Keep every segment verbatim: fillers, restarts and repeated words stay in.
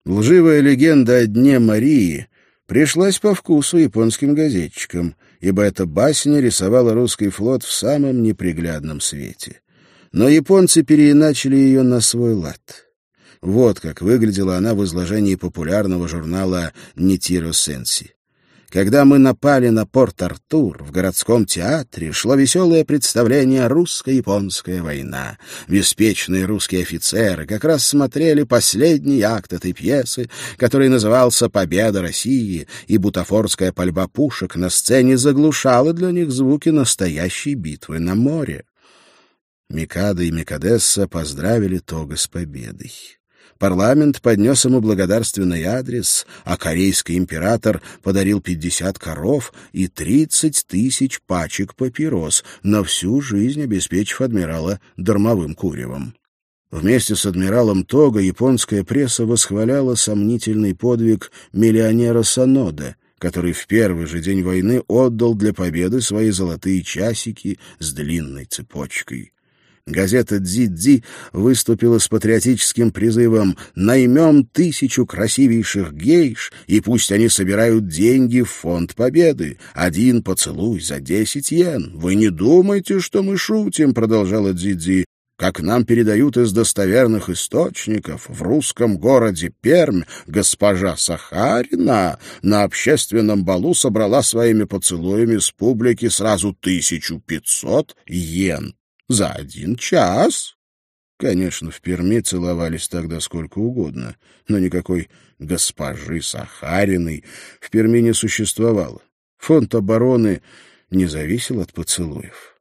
Лживая легенда о Дне Марии пришлась по вкусу японским газетчикам, ибо эта басня рисовала русский флот в самом неприглядном свете. Но японцы переиначили ее на свой лад. Вот как выглядела она в изложении популярного журнала «Нитиро Сенси». Когда мы напали на Порт-Артур, в городском театре шло веселое представление «Русско-японская война». Беспечные русские офицеры как раз смотрели последний акт этой пьесы, который назывался «Победа России», и бутафорская пальба пушек на сцене заглушала для них звуки настоящей битвы на море. Микадо и Микадесса поздравили Тога с победой. Парламент поднес ему благодарственный адрес, а корейский император подарил пятьдесят коров и тридцать тысяч пачек папирос, на всю жизнь обеспечив адмирала дармовым куревом. Вместе с адмиралом Тога японская пресса восхваляла сомнительный подвиг миллионера Санода, который в первый же день войны отдал для победы свои золотые часики с длинной цепочкой. Газета «Дзидзи» выступила с патриотическим призывом «Наймем тысячу красивейших гейш, и пусть они собирают деньги в фонд победы. Один поцелуй за десять йен. Вы не думайте, что мы шутим», — продолжала «Дзидзи». «Как нам передают из достоверных источников, в русском городе Пермь госпожа Сахарина на общественном балу собрала своими поцелуями с публики сразу тысячу пятьсот йен. За один час». Конечно, в Перми целовались тогда сколько угодно, но никакой госпожи Сахариной в Перми не существовало. Фонд обороны не зависел от поцелуев.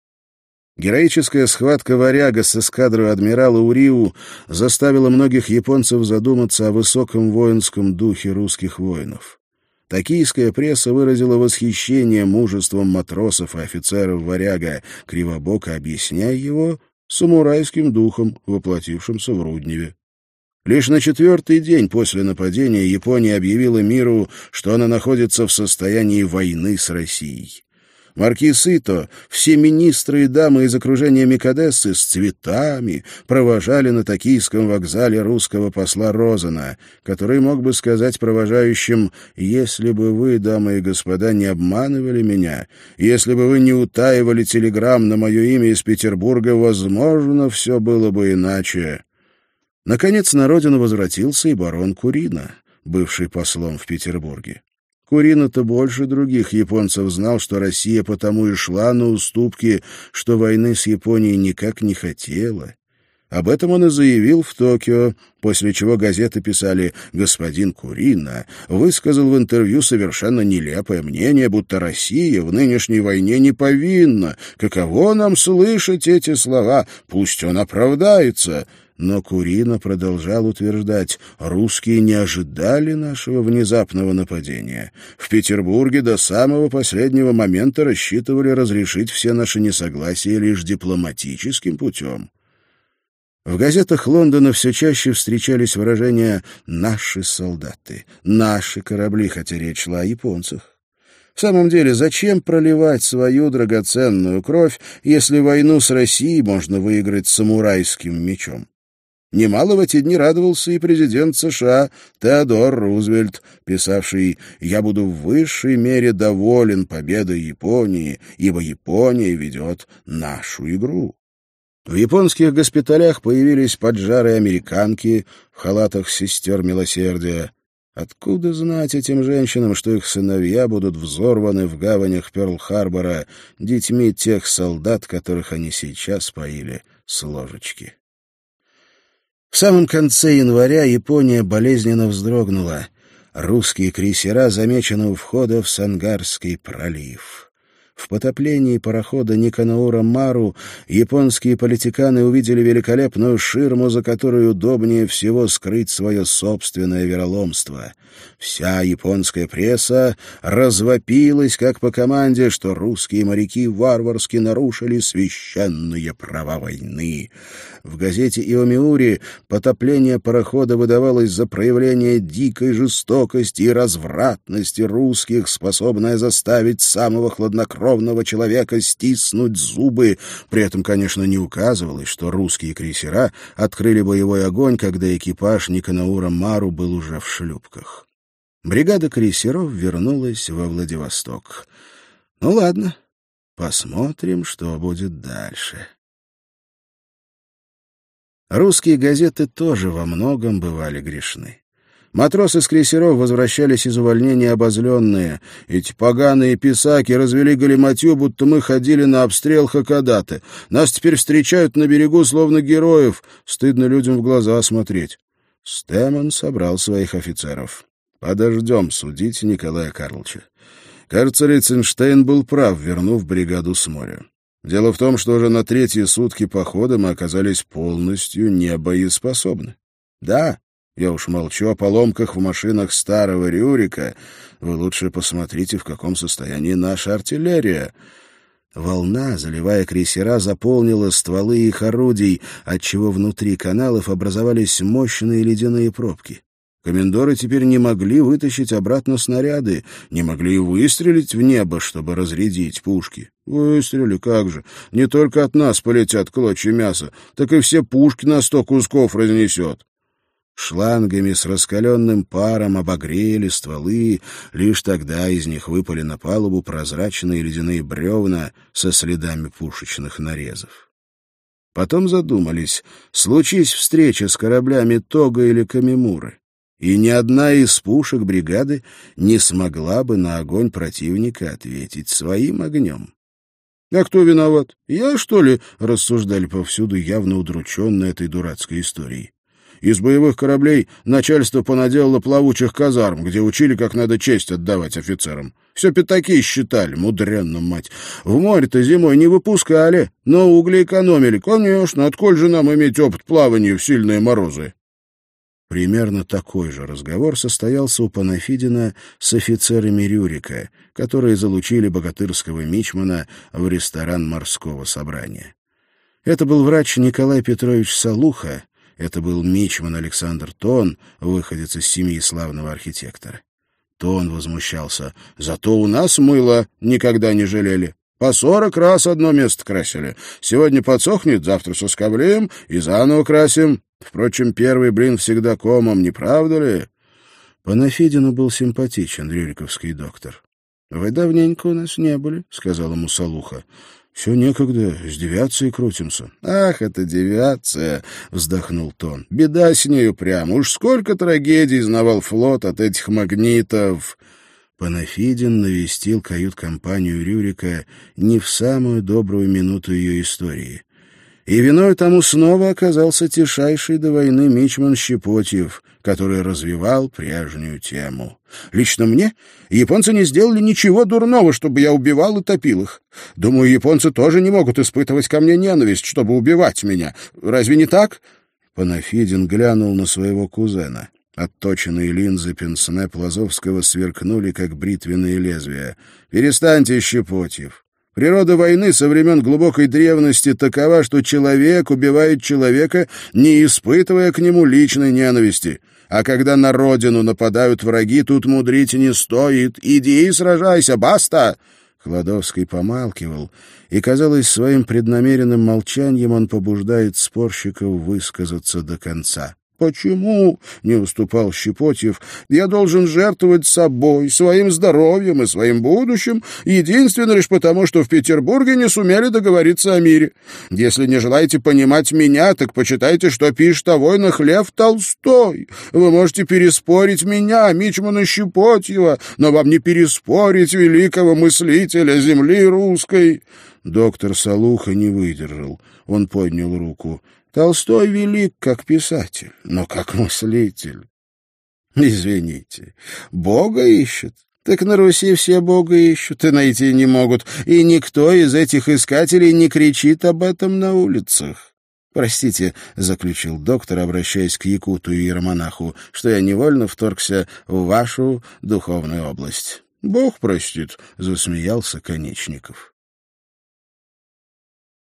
Героическая схватка «Варяга» с эскадрой адмирала Уриу заставила многих японцев задуматься о высоком воинском духе русских воинов. Токийская пресса выразила восхищение мужеством матросов и офицеров «Варяга», кривобоко объясняя его самурайским духом, воплотившимся в Рудневе. Лишь на четвертый день после нападения Япония объявила миру, что она находится в состоянии войны с Россией. Маркиз Ито, все министры и дамы из окружения Микадессы с цветами провожали на токийском вокзале русского посла Розена, который мог бы сказать провожающим: «Если бы вы, дамы и господа, не обманывали меня, если бы вы не утаивали телеграмм на мое имя из Петербурга, возможно, все было бы иначе». Наконец на родину возвратился и барон Курино, бывший послом в Петербурге. Курино-то больше других японцев знал, что Россия потому и шла на уступки, что войны с Японией никак не хотела. Об этом он и заявил в Токио, после чего газеты писали: «Господин Курино высказал в интервью совершенно нелепое мнение, будто Россия в нынешней войне не повинна. Каково нам слышать эти слова? Пусть он оправдается». Но Курино продолжал утверждать: русские не ожидали нашего внезапного нападения. В Петербурге до самого последнего момента рассчитывали разрешить все наши несогласия лишь дипломатическим путем. В газетах Лондона все чаще встречались выражения «наши солдаты», «наши корабли», хотя речь шла о японцах. В самом деле, зачем проливать свою драгоценную кровь, если войну с Россией можно выиграть самурайским мечом? Немало в эти дни радовался и президент США Теодор Рузвельт, писавший: «Я буду в высшей мере доволен победой Японии, ибо Япония ведет нашу игру». В японских госпиталях появились поджарые американки в халатах сестер милосердия. Откуда знать этим женщинам, что их сыновья будут взорваны в гаванях Пёрл-Харбора детьми тех солдат, которых они сейчас поили с ложечки? В самом конце января Япония болезненно вздрогнула. Русские крейсера замечены у входа в Сангарский пролив. В потоплении парохода Никанаура Мару японские политиканы увидели великолепную ширму, за которой удобнее всего скрыть свое собственное вероломство. Вся японская пресса развопилась, как по команде, что русские моряки варварски нарушили священные права войны. В газете «Иомиури» потопление парохода выдавалось за проявление дикой жестокости и развратности русских, способное заставить самого хладнокровного хладнокровного человека стиснуть зубы. При этом, конечно, не указывалось, что русские крейсера открыли боевой огонь, когда экипаж Никанаура Мару был уже в шлюпках. Бригада крейсеров вернулась во Владивосток. Ну ладно, посмотрим, что будет дальше. Русские газеты тоже во многом бывали грешны. Матросы с крейсеров возвращались из увольнения обозленные. Эти поганые писаки развели галиматью, будто мы ходили на обстрел Хакодате. Нас теперь встречают на берегу словно героев. Стыдно людям в глаза смотреть. Стэмон собрал своих офицеров. Подождем судить Николая Карловича. Кажется, Рейценштейн был прав, вернув бригаду с моря. Дело в том, что уже на третьи сутки похода мы оказались полностью небоеспособны. Да, я уж молчу о поломках в машинах старого Рюрика. Вы лучше посмотрите, в каком состоянии наша артиллерия. Волна, заливая крейсера, заполнила стволы их орудий, отчего внутри каналов образовались мощные ледяные пробки. Комендоры теперь не могли вытащить обратно снаряды, не могли и выстрелить в небо, чтобы разрядить пушки. Выстрелили, как же. Не только от нас полетят клочья мяса, так и все пушки на сто кусков разнесет. Шлангами с раскаленным паром обогрели стволы, лишь тогда из них выпали на палубу прозрачные ледяные бревна со следами пушечных нарезов. Потом задумались, случись встреча с кораблями Тога или Камимуры, и ни одна из пушек бригады не смогла бы на огонь противника ответить своим огнем. «А кто виноват? Я, что ли?» — рассуждали повсюду, явно удрученные этой дурацкой историей. Из боевых кораблей начальство понаделало плавучих казарм, где учили, как надо честь отдавать офицерам. Все пятаки считали, мудренно мать. В море-то зимой не выпускали, но угли экономили. Конечно, отколь же нам иметь опыт плавания в сильные морозы? Примерно такой же разговор состоялся у Панафидина с офицерами Рюрика, которые залучили богатырского мичмана в ресторан морского собрания. Это был врач Николай Петрович Салуха, это был мичман Александр Тон, выходец из семьи славного архитектора. Тон возмущался. «Зато у нас мыло никогда не жалели. По сорок раз одно место красили. Сегодня подсохнет, завтра соскоблим и заново красим. Впрочем, первый блин всегда комом, не правда ли?» Панафидину был симпатичен рюриковский доктор. «Вы давненько у нас не были», — сказал ему Салуха. «Все некогда, с девиацией крутимся». «Ах, это девиация!» — вздохнул Тон. «Беда с нею прямо. Уж сколько трагедий знавал флот от этих магнитов!» Панафидин навестил кают-компанию Рюрика не в самую добрую минуту ее истории. И виной тому снова оказался тишайший до войны мичман Щепотьев, который развивал прежнюю тему. «Лично мне японцы не сделали ничего дурного, чтобы я убивал и топил их. Думаю, японцы тоже не могут испытывать ко мне ненависть, чтобы убивать меня. Разве не так?» Панафидин глянул на своего кузена. Отточенные линзы пенсне Плазовского сверкнули, как бритвенные лезвия. «Перестаньте, Щепотьев. Природа войны со времен глубокой древности такова, что человек убивает человека, не испытывая к нему личной ненависти. А когда на родину нападают враги, тут мудрить не стоит. Иди и сражайся, баста!» Хладовский помалкивал, и, казалось, своим преднамеренным молчанием он побуждает спорщиков высказаться до конца. «Почему?» — не уступал Щепотьев. «Я должен жертвовать собой, своим здоровьем и своим будущим, единственно лишь потому, что в Петербурге не сумели договориться о мире. Если не желаете понимать меня, так почитайте, что пишет о войнах Лев Толстой. Вы можете переспорить меня, мичмана Щепотьева, но вам не переспорить великого мыслителя земли русской». Доктор Салуха не выдержал. Он поднял руку. «Толстой велик как писатель, но как мыслитель. Извините, Бога ищет. Так на Руси все Бога ищут и найти не могут, и никто из этих искателей не кричит об этом на улицах. Простите, — заключил доктор, обращаясь к якуту и иеромонаху, — что я невольно вторгся в вашу духовную область. Бог простит, — засмеялся Конечников.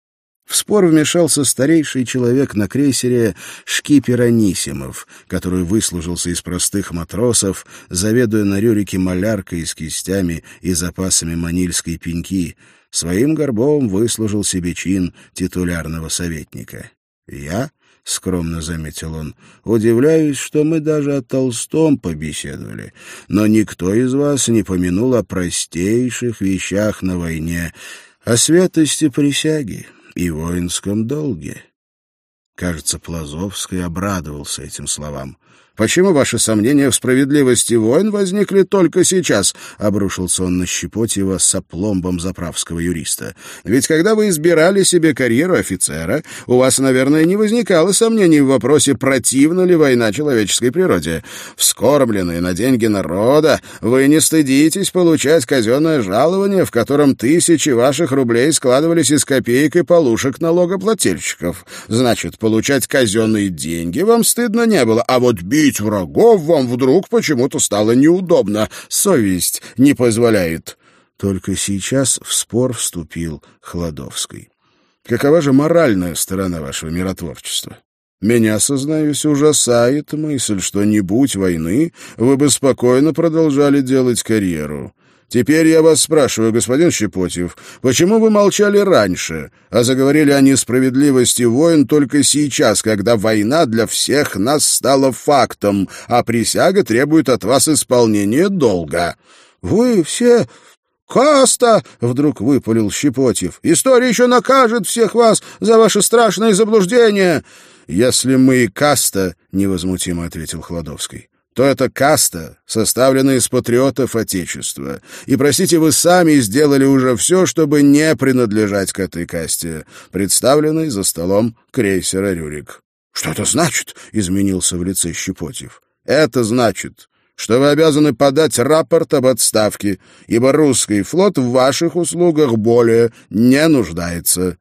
В спор вмешался старейший человек на крейсере шкипер Анисимов, который выслужился из простых матросов, заведуя на Рюрике маляркой с кистями и запасами манильской пеньки, своим горбом выслужил себе чин титулярного советника. «Я, — скромно заметил он, — удивляюсь, что мы даже о Толстом побеседовали, но никто из вас не помянул о простейших вещах на войне, о святости присяги и воинском долге». Кажется, Плазовский обрадовался этим словам. «Почему ваши сомнения в справедливости войн возникли только сейчас?» — обрушился он на Щепотьева с опломбом заправского юриста. «Ведь когда вы избирали себе карьеру офицера, у вас, наверное, не возникало сомнений в вопросе, противна ли война человеческой природе. Вскормленные на деньги народа, вы не стыдитесь получать казенное жалование, в котором тысячи ваших рублей складывались из копеек и полушек налогоплательщиков. Значит, получать казенные деньги вам стыдно не было, а вот бить врагов вам вдруг почему-то стало неудобно. Совесть не позволяет». Только сейчас в спор вступил Хладовский. «Какова же моральная сторона вашего миротворчества? Меня, сознаюсь, ужасает мысль, что не будь войны, вы бы спокойно продолжали делать карьеру. Теперь я вас спрашиваю, господин Щепотьев, почему вы молчали раньше, а заговорили о несправедливости войн только сейчас, когда война для всех нас стала фактом, а присяга требует от вас исполнения долга? Вы все... «Каста!» — вдруг выпалил Щепотьев. «История еще накажет всех вас за ваши страшные заблуждения!» «Если мы и каста, — невозмутимо ответил Хладовский, — то это каста, составленная из патриотов Отечества. И, простите, вы сами сделали уже все, чтобы не принадлежать к этой касте, представленной за столом крейсера «Рюрик». «Что это значит?» — изменился в лице Щепотьев. «Это значит, что вы обязаны подать рапорт об отставке, ибо русский флот в ваших услугах более не нуждается».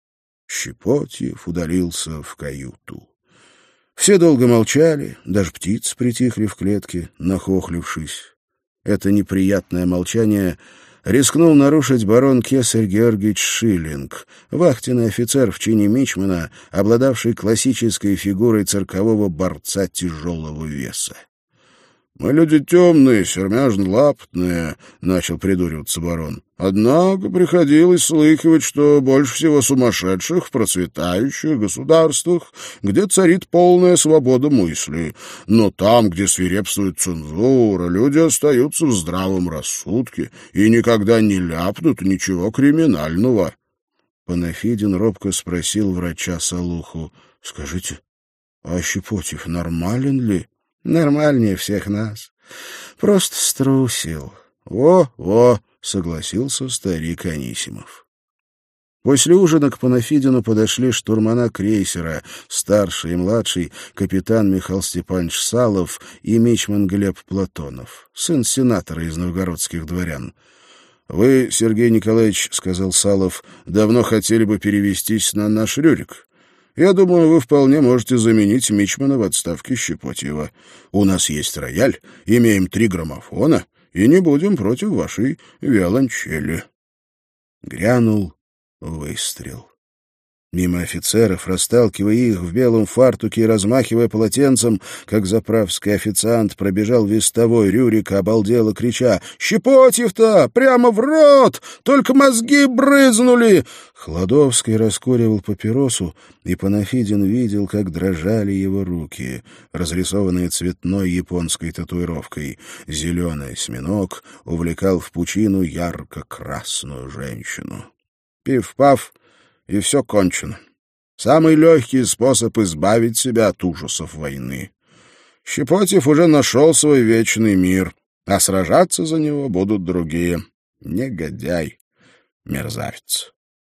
Щепотьев удалился в каюту. Все долго молчали, даже птицы притихли в клетке, нахохлившись. Это неприятное молчание рискнул нарушить барон Кесарь Георгиевич Шиллинг, вахтенный офицер в чине мичмана, обладавший классической фигурой циркового борца тяжелого веса. «Мы люди темные, сермяжно-лапотные», — начал придуриваться барон. «Однако приходилось слыхивать, что больше всего сумасшедших в процветающих государствах, где царит полная свобода мысли. Но там, где свирепствует цензура, люди остаются в здравом рассудке и никогда не ляпнут ничего криминального». Панафидин робко спросил врача Салуху: «Скажите, а Щепотьев нормален ли?» «Нормальнее всех нас. Просто струсил». «Во-во», — согласился старик Анисимов. После ужина к Панафидину подошли штурмана крейсера, старший и младший, капитан Михаил Степанович Салов и мичман Глеб Платонов, сын сенатора из новгородских дворян. «Вы, Сергей Николаевич, — сказал Салов, — давно хотели бы перевестись на наш Рюрик. Я думаю, вы вполне можете заменить мичмана в отставке Щепотьева. У нас есть рояль, имеем три граммофона, и не будем против вашей виолончели». Грянул выстрел. Мимо офицеров, расталкивая их в белом фартуке и размахивая полотенцем, как заправский официант, пробежал вестовой Рюрика, обалдело крича: «Щепотьев-то! Прямо в рот! Только мозги брызнули!» Хладовский раскуривал папиросу, и Панафидин видел, как дрожали его руки, разрисованные цветной японской татуировкой. Зеленый осьминог увлекал в пучину ярко-красную женщину. Пиф-паф, и все кончено. Самый легкий способ избавить себя от ужасов войны. Щепотьев уже нашел свой вечный мир, а сражаться за него будут другие. Негодяй, мерзавец.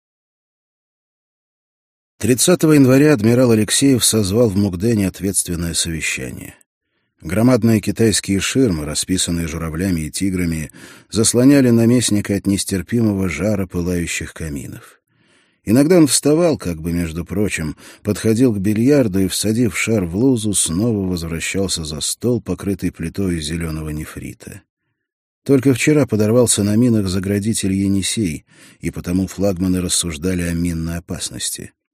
тридцатого января адмирал Алексеев созвал в Мукдене ответственное совещание. Громадные китайские ширмы, расписанные журавлями и тиграми, заслоняли наместника от нестерпимого жара пылающих каминов. Иногда он вставал, как бы между прочим, подходил к бильярду и, всадив шар в лузу, снова возвращался за стол, покрытый плитой из зеленого нефрита. Только вчера подорвался на минах заградитель Енисей, и потому флагманы рассуждали о минной опасности.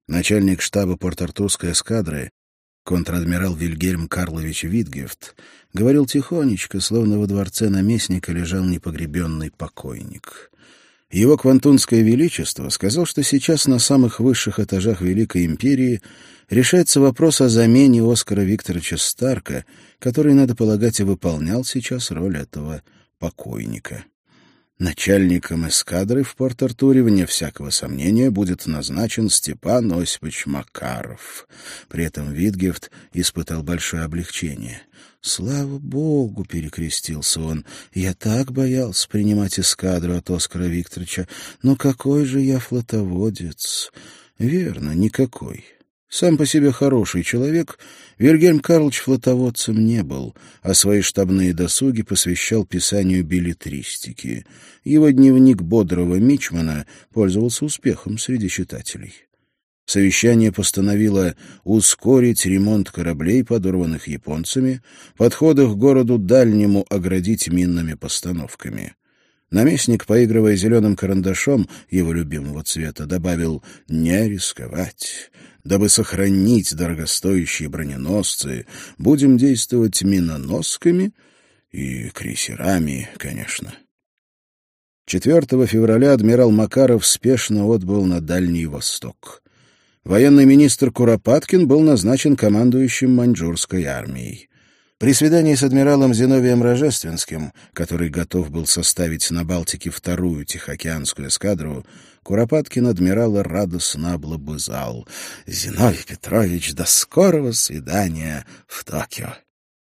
Начальник штаба порт-артурской эскадры, контр-адмирал Вильгельм Карлович Витгефт, говорил тихонечко, словно во дворце наместника лежал непогребенный покойник. Его Квантунское Величество сказал, что сейчас на самых высших этажах Великой Империи решается вопрос о замене Оскара Викторовича Старка, который, надо полагать, и выполнял сейчас роль этого покойника. Начальником эскадры в Порт-Артуре, вне всякого сомнения, будет назначен Степан Осипович Макаров. При этом Витгефт испытал большое облегчение. «Слава Богу!» — перекрестился он. «Я так боялся принимать эскадру от Оскара Викторовича. Но какой же я флотоводец!» «Верно, никакой». Сам по себе хороший человек, Вильгельм Карлович флотоводцем не был, а свои штабные досуги посвящал писанию беллетристики. Его дневник бодрого мичмана пользовался успехом среди читателей. Совещание постановило ускорить ремонт кораблей, подорванных японцами, подходы к городу Дальнему оградить минными постановками. Наместник, поигрывая зеленым карандашом его любимого цвета, добавил «не рисковать». Дабы сохранить дорогостоящие броненосцы, будем действовать миноносками и крейсерами, конечно. четвёртого февраля адмирал Макаров спешно отбыл на Дальний Восток. Военный министр Куропаткин был назначен командующим маньчжурской армией. При свидании с адмиралом Зиновием Рожественским, который готов был составить на Балтике вторую Тихоокеанскую эскадру, Куропаткин адмирала радостно облобызал. «Зиновий Петрович, до скорого свидания в Токио!»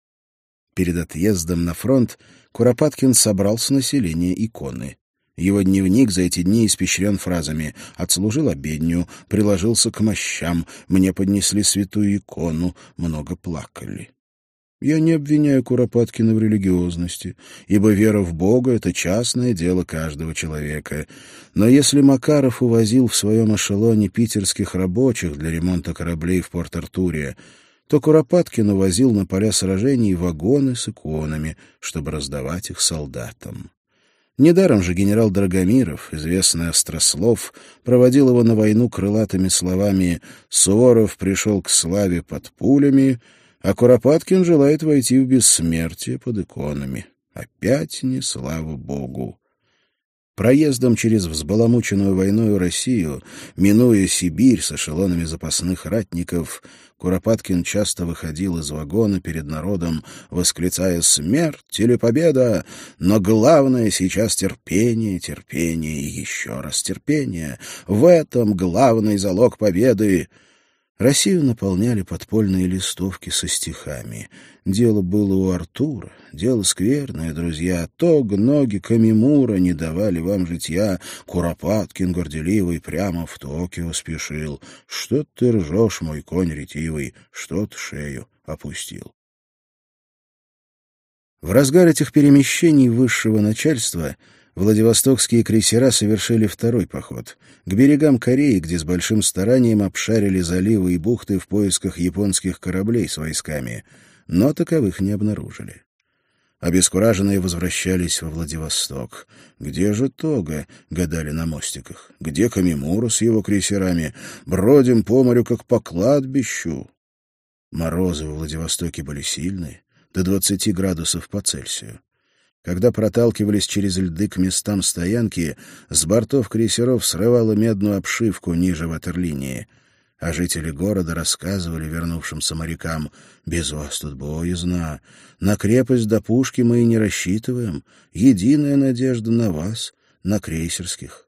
Перед отъездом на фронт Куропаткин собрал с населения иконы. Его дневник за эти дни испещрен фразами «отслужил обедню», «приложился к мощам», «мне поднесли святую икону», «много плакали». Я не обвиняю Куропаткина в религиозности, ибо вера в Бога — это частное дело каждого человека. Но если Макаров увозил в своем эшелоне питерских рабочих для ремонта кораблей в Порт-Артуре, то Куропаткин увозил на поля сражений вагоны с иконами, чтобы раздавать их солдатам. Недаром же генерал Драгомиров, известный острослов, проводил его на войну крылатыми словами «Суворов пришел к славе под пулями», а Куропаткин желает войти в бессмертие под иконами. Опять не слава Богу. Проездом через взбаламученную войною Россию, минуя Сибирь с эшелонами запасных ратников, Куропаткин часто выходил из вагона перед народом, восклицая «Смерть или победа!», но главное сейчас терпение, терпение и еще раз терпение. В этом главный залог победы. Россию наполняли подпольные листовки со стихами. Дело было у Артура, дело скверное, друзья. Тог, ноги, Камимура не давали вам житья. Куропаткин горделивый прямо в Токио спешил. Что ты ржешь, мой конь ретивый, что ты шею опустил? В разгар этих перемещений высшего начальства Владивостокские крейсера совершили второй поход к берегам Кореи, где с большим старанием обшарили заливы и бухты в поисках японских кораблей с войсками, но таковых не обнаружили. Обескураженные возвращались во Владивосток. «Где же Тога?» — гадали на мостиках. «Где Камимура с его крейсерами? Бродим по морю, как по кладбищу». Морозы во Владивостоке были сильные, до двадцати градусов по Цельсию. Когда проталкивались через льды к местам стоянки, с бортов крейсеров срывало медную обшивку ниже ватерлинии. А жители города рассказывали вернувшимся морякам: «Без вас тут боязно. На крепость до пушки мы и не рассчитываем. Единая надежда на вас, на крейсерских».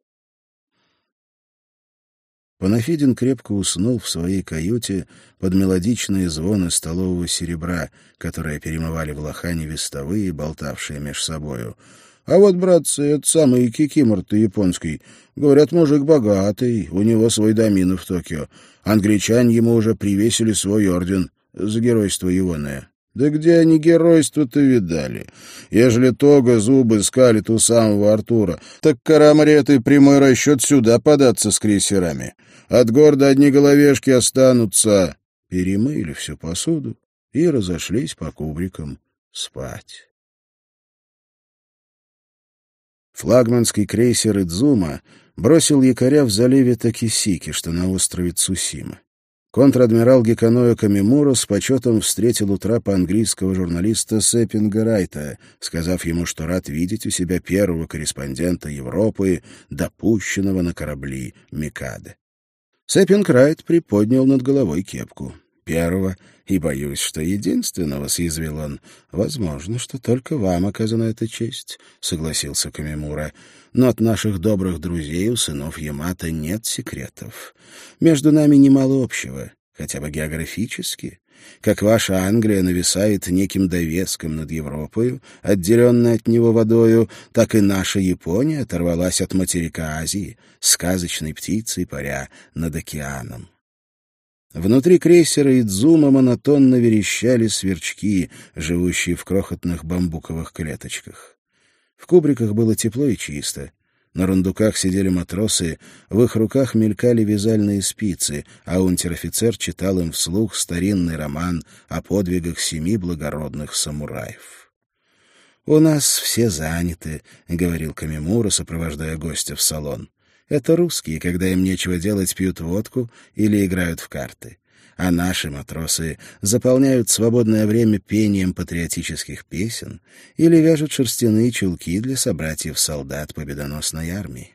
Панафидин крепко уснул в своей каюте под мелодичные звоны столового серебра, которые перемывали в лохане вестовые, болтавшие меж собою. «А вот, братцы, это самый кикимор-то японский. Говорят, мужик богатый, у него свой домин в Токио. Англичане ему уже привесили свой орден за геройство егоное». Да где они геройство-то видали? Ежели Тога зубы скалит у самого Артура, так Карамрет прямой расчет сюда податься с крейсерами. От города одни головешки останутся. Перемыли всю посуду и разошлись по кубрикам спать. Флагманский крейсер «Идзума» бросил якоря в заливе Такисики, что на острове Цусима. Контр-адмирал Геканоя Камимура с почетом встретил у трапа английского журналиста Сеппинга Райта, сказав ему, что рад видеть у себя первого корреспондента Европы, допущенного на корабли Микадо. Сеппинг Райт приподнял над головой кепку. «Первого, и, боюсь, что единственного», — съязвил он. «Возможно, что только вам оказана эта честь», — согласился Камимура. «Но от наших добрых друзей у сынов Ямато нет секретов. Между нами немало общего, хотя бы географически. Как ваша Англия нависает неким довеском над Европою, отделенной от него водою, так и наша Япония оторвалась от материка Азии, сказочной птицей паря над океаном». Внутри крейсера «Идзума» монотонно верещали сверчки, живущие в крохотных бамбуковых клеточках. В кубриках было тепло и чисто. На рундуках сидели матросы, в их руках мелькали вязальные спицы, а унтер-офицер читал им вслух старинный роман о подвигах семи благородных самураев. «У нас все заняты», — говорил Камимура, сопровождая гостя в салон. «Это русские, когда им нечего делать, пьют водку или играют в карты. А наши матросы заполняют свободное время пением патриотических песен или вяжут шерстяные чулки для собратьев-солдат победоносной армии».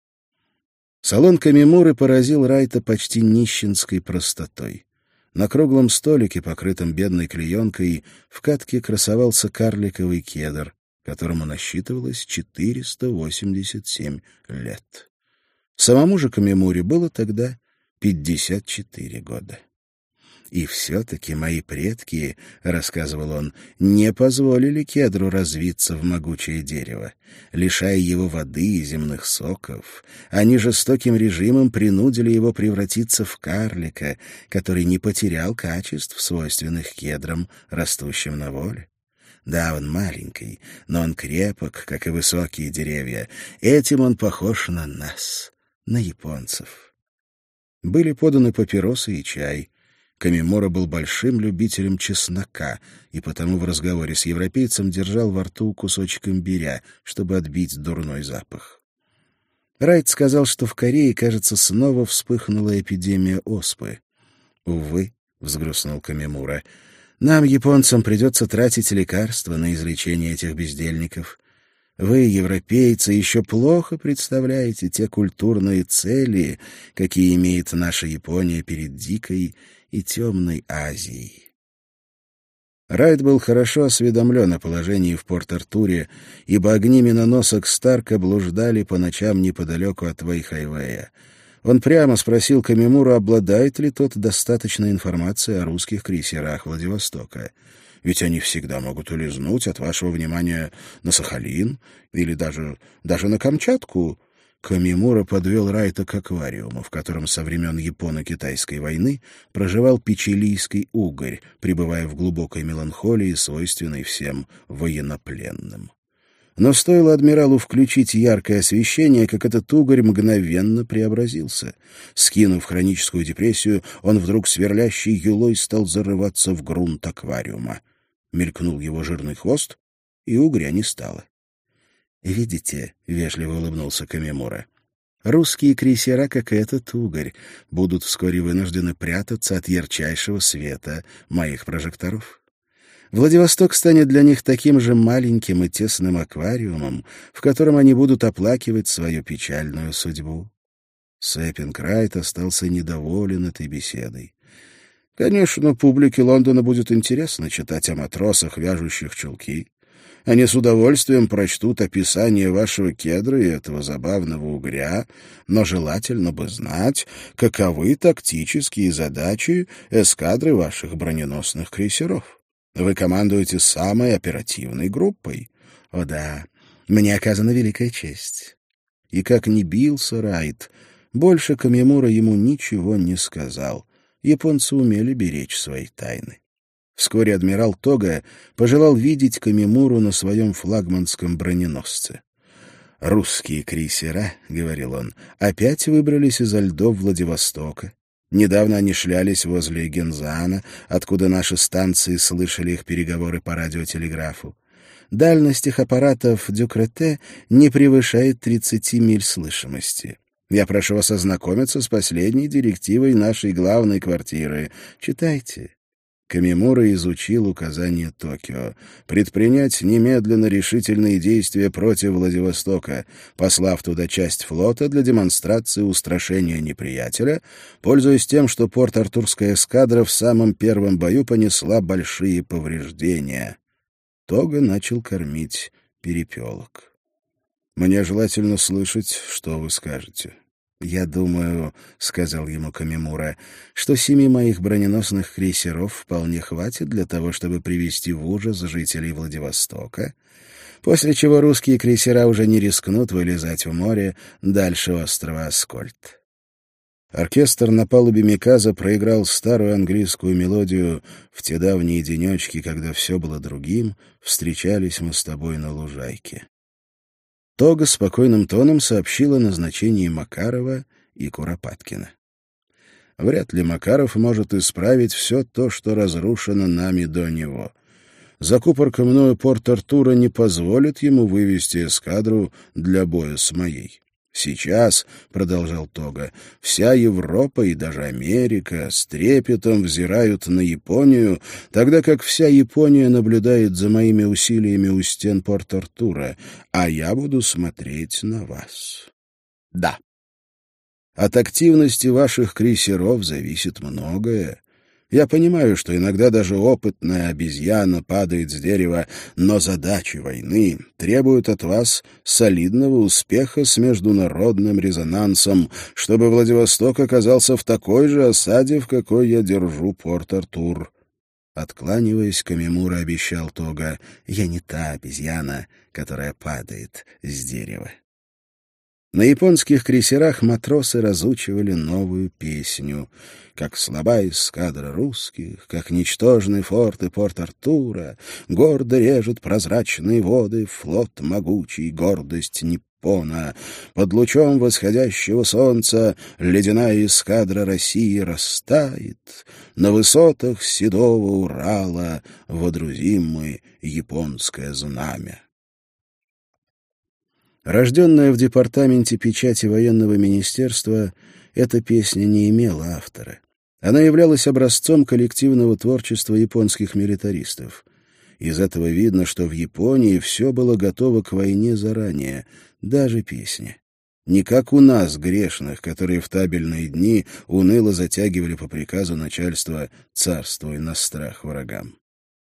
Салон Камимуры поразил Райта почти нищенской простотой. На круглом столике, покрытом бедной клеенкой, в катке красовался карликовый кедр, которому насчитывалось четыреста восемьдесят семь лет. Самому же Камимуре было тогда пятьдесят четыре года. «И все-таки мои предки, — рассказывал он, — не позволили кедру развиться в могучее дерево. Лишая его воды и земных соков, они жестоким режимом принудили его превратиться в карлика, который не потерял качеств, свойственных кедрам, растущим на воле. Да, он маленький, но он крепок, как и высокие деревья. Этим он похож на нас, на японцев». Были поданы папиросы и чай. Камимура был большим любителем чеснока, и потому в разговоре с европейцем держал во рту кусочек имбиря, чтобы отбить дурной запах. Райт сказал, что в Корее, кажется, снова вспыхнула эпидемия оспы. «Увы», — взгрустнул Камимура, — «нам, японцам, придется тратить лекарства на излечение этих бездельников. Вы, европейцы, еще плохо представляете те культурные цели, какие имеет наша Япония перед дикой и темной Азией». Райт был хорошо осведомлен о положении в Порт-Артуре, ибо огни миноносок Старка блуждали по ночам неподалеку от Вэйхайвэя. Он прямо спросил Камимуру, обладает ли тот достаточной информацией о русских крейсерах Владивостока. «Ведь они всегда могут улизнуть от вашего внимания на Сахалин или даже, даже на Камчатку». Камимура подвел Райта к аквариуму, в котором со времен Японо-Китайской войны проживал печилийский угорь, пребывая в глубокой меланхолии, свойственной всем военнопленным. Но стоило адмиралу включить яркое освещение, как этот угорь мгновенно преобразился. Скинув хроническую депрессию, он вдруг сверлящей юлой стал зарываться в грунт аквариума. Мелькнул его жирный хвост, и угря не стало. «Видите», — вежливо улыбнулся Камимура, — «русские крейсера, как и этот угорь, будут вскоре вынуждены прятаться от ярчайшего света моих прожекторов. Владивосток станет для них таким же маленьким и тесным аквариумом, в котором они будут оплакивать свою печальную судьбу». Сеппинг Райт остался недоволен этой беседой. «Конечно, публике Лондона будет интересно читать о матросах, вяжущих чулки. Они с удовольствием прочтут описание вашего кедра и этого забавного угря, но желательно бы знать, каковы тактические задачи эскадры ваших броненосных крейсеров. Вы командуете самой оперативной группой». «О да, мне оказана великая честь». И как ни бился Райт, больше Камимура ему ничего не сказал. Японцы умели беречь свои тайны. Вскоре адмирал Тога пожелал видеть Камимуру на своем флагманском броненосце. «Русские крейсера, — говорил он, — опять выбрались изо льдов Владивостока. Недавно они шлялись возле Гензана, откуда наши станции слышали их переговоры по радиотелеграфу. Дальность их аппаратов Дюкрете не превышает тридцати миль слышимости. Я прошу вас ознакомиться с последней директивой нашей главной квартиры. Читайте». Камимура изучил указания Токио. Предпринять немедленно решительные действия против Владивостока, послав туда часть флота для демонстрации устрашения неприятеля, пользуясь тем, что Порт-Артурская эскадра в самом первом бою понесла большие повреждения. Тога начал кормить перепелок. «Мне желательно слышать, что вы скажете». «Я думаю, — сказал ему Камимура, — что семи моих броненосных крейсеров вполне хватит для того, чтобы привести в ужас жителей Владивостока, после чего русские крейсера уже не рискнут вылезать в море дальше острова Аскольд». Оркестр на палубе Миказа проиграл старую английскую мелодию «В те давние денечки, когда все было другим, встречались мы с тобой на лужайке». Тога спокойным тоном сообщил о назначении Макарова и Куропаткина. Вряд ли Макаров может исправить все то, что разрушено нами до него. Закупорка мною Порт-Артура не позволит ему вывести эскадру для боя с моей. Сейчас, — продолжал Тога, — вся Европа и даже Америка с трепетом взирают на Японию, тогда как вся Япония наблюдает за моими усилиями у стен Порт-Артура, а я буду смотреть на вас. Да. От активности ваших крейсеров зависит многое. Я понимаю, что иногда даже опытная обезьяна падает с дерева, но задачи войны требуют от вас солидного успеха с международным резонансом, чтобы Владивосток оказался в такой же осаде, в какой я держу Порт-Артур. Откланиваясь, Камимура обещал Тога: «Я не та обезьяна, которая падает с дерева». На японских крейсерах матросы разучивали новую песню. Как слаба эскадра русских, как ничтожны форты Порт-Артура, гордо режет прозрачные воды флот могучий, гордость Ниппона. Под лучом восходящего солнца ледяная эскадра России растает. На высотах седого Урала водрузим мы японское знамя. Рожденная в департаменте печати военного министерства, эта песня не имела автора. Она являлась образцом коллективного творчества японских милитаристов. Из этого видно, что в Японии все было готово к войне заранее, даже песни. Не как у нас, грешных, которые в табельные дни уныло затягивали по приказу начальства «Царствуй на страх врагам».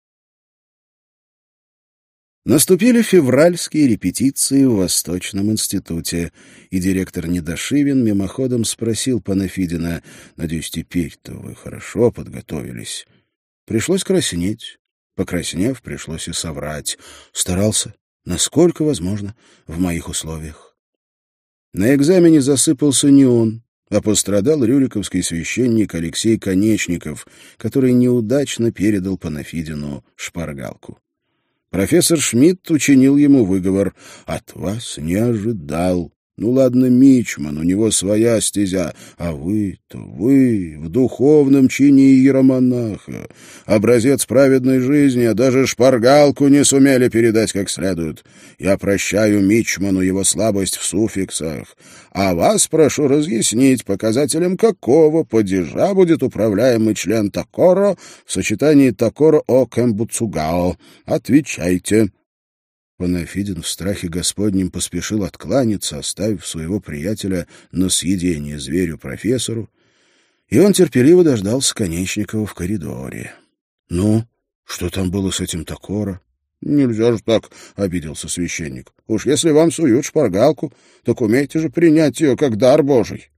Наступили февральские репетиции в Восточном институте, и директор Недошивин мимоходом спросил Панафидина: «Надеюсь, теперь-то вы хорошо подготовились?» Пришлось краснеть. Покраснев, пришлось и соврать. Старался, насколько возможно, в моих условиях. На экзамене засыпался не он, а пострадал рюриковский священник Алексей Конечников, который неудачно передал Панафидину шпаргалку. Профессор Шмидт учинил ему выговор: «От вас не ожидал. Ну ладно, мичман, у него своя стезя, а вы-то, вы, в духовном чине иеромонаха, образец праведной жизни, а даже шпаргалку не сумели передать как следует. Я прощаю мичману его слабость в суффиксах, а вас прошу разъяснить, показателем какого падежа будет управляемый член Такоро в сочетании Такоро-о-кэмбуцугао. Отвечайте». Панафидин в страхе Господнем поспешил откланяться, оставив своего приятеля на съедение зверю профессору, и он терпеливо дождался Конечникова в коридоре. — Ну, что там было с этим Такоро? — Нельзя же так, — обиделся священник. — Уж если вам суют шпаргалку, так умейте же принять ее как дар Божий.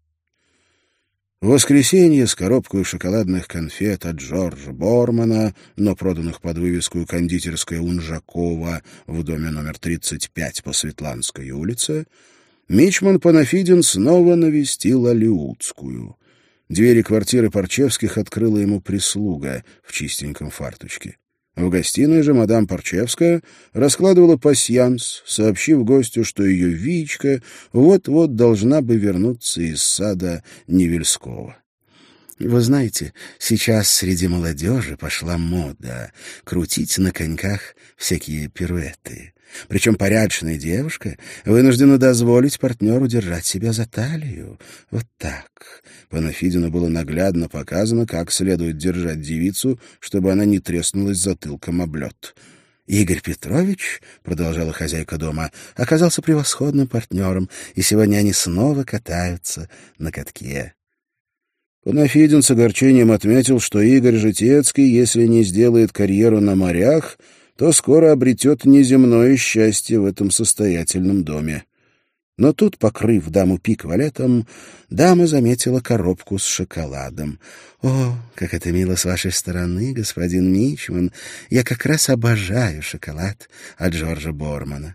В воскресенье с коробкой шоколадных конфет от Джорджа Бормана, но проданных под вывеску «Кондитерская Унжакова» в доме номер тридцать пять по Светланской улице, мичман Панафидин снова навестил Алиутскую. Двери квартиры Парчевских открыла ему прислуга в чистеньком фартучке. В гостиной же мадам Парчевская раскладывала пасьянс, сообщив гостю, что ее Вичка вот-вот должна бы вернуться из сада Невельского. Вы знаете, сейчас среди молодежи пошла мода крутить на коньках всякие пируэты. Причем порядочная девушка вынуждена дозволить партнеру держать себя за талию. Вот так. Панафидину было наглядно показано, как следует держать девицу, чтобы она не треснулась затылком об лед. Игорь Петрович, — продолжала хозяйка дома, — оказался превосходным партнером, и сегодня они снова катаются на катке. Панафидин с огорчением отметил, что Игорь Житецкий, если не сделает карьеру на морях, то скоро обретет неземное счастье в этом состоятельном доме. Но тут, покрыв даму пик валетом, дама заметила коробку с шоколадом. — О, как это мило с вашей стороны, господин Мичман! Я как раз обожаю шоколад от Джорджа Бормана.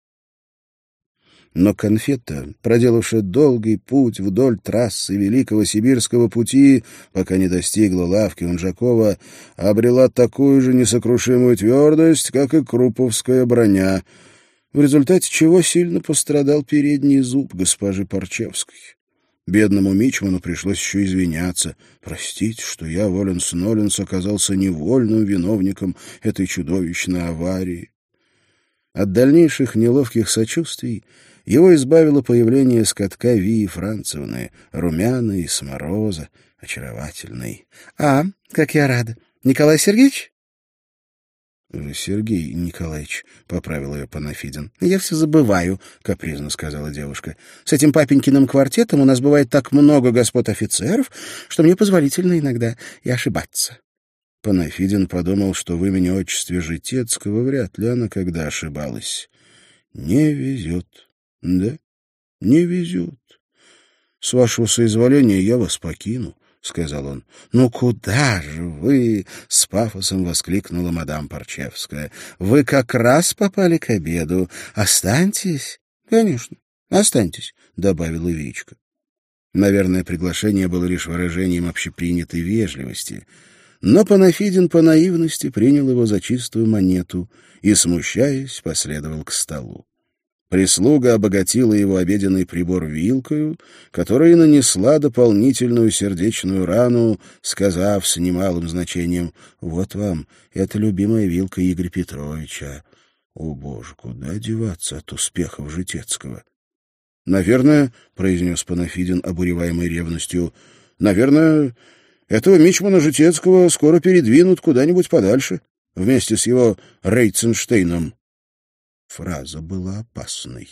Но конфета, проделавшая долгий путь вдоль трассы Великого Сибирского пути, пока не достигла лавки Унжакова, обрела такую же несокрушимую твердость, как и круповская броня, в результате чего сильно пострадал передний зуб госпожи Парчевской. Бедному мичману пришлось еще извиняться. «Простите, что я, Воленс-Ноленс, оказался невольным виновником этой чудовищной аварии». От дальнейших неловких сочувствий его избавило появление с катка Вии Францевны, румяной, с мороза, очаровательной. — А, как я рада! Николай Сергеевич? — Сергей Николаевич, — поправил ее Панафидин. — Я все забываю, — капризно сказала девушка. — С этим папенькиным квартетом у нас бывает так много господ офицеров, что мне позволительно иногда и ошибаться. Панафидин подумал, что в имени-отчестве Житецкого вряд ли она когда ошибалась. Не везет. Да, не везет. — С вашего соизволения я вас покину, — сказал он. — Ну куда же вы? — с пафосом воскликнула мадам Парчевская. — Вы как раз попали к обеду. Останьтесь. — Конечно, останьтесь, — добавила Вичка. Наверное, приглашение было лишь выражением общепринятой вежливости. Но Панафидин по наивности принял его за чистую монету и, смущаясь, последовал к столу. Прислуга обогатила его обеденный прибор вилкою, которая нанесла дополнительную сердечную рану, сказав с немалым значением: «Вот вам, это любимая вилка Игоря Петровича». О, боже, куда деваться от успехов Житецкого? «Наверное, — произнес Панафидин, обуреваемый ревностью, — наверное, этого мичмана Житецкого скоро передвинут куда-нибудь подальше, вместе с его Рейценштейном». Фраза была опасной.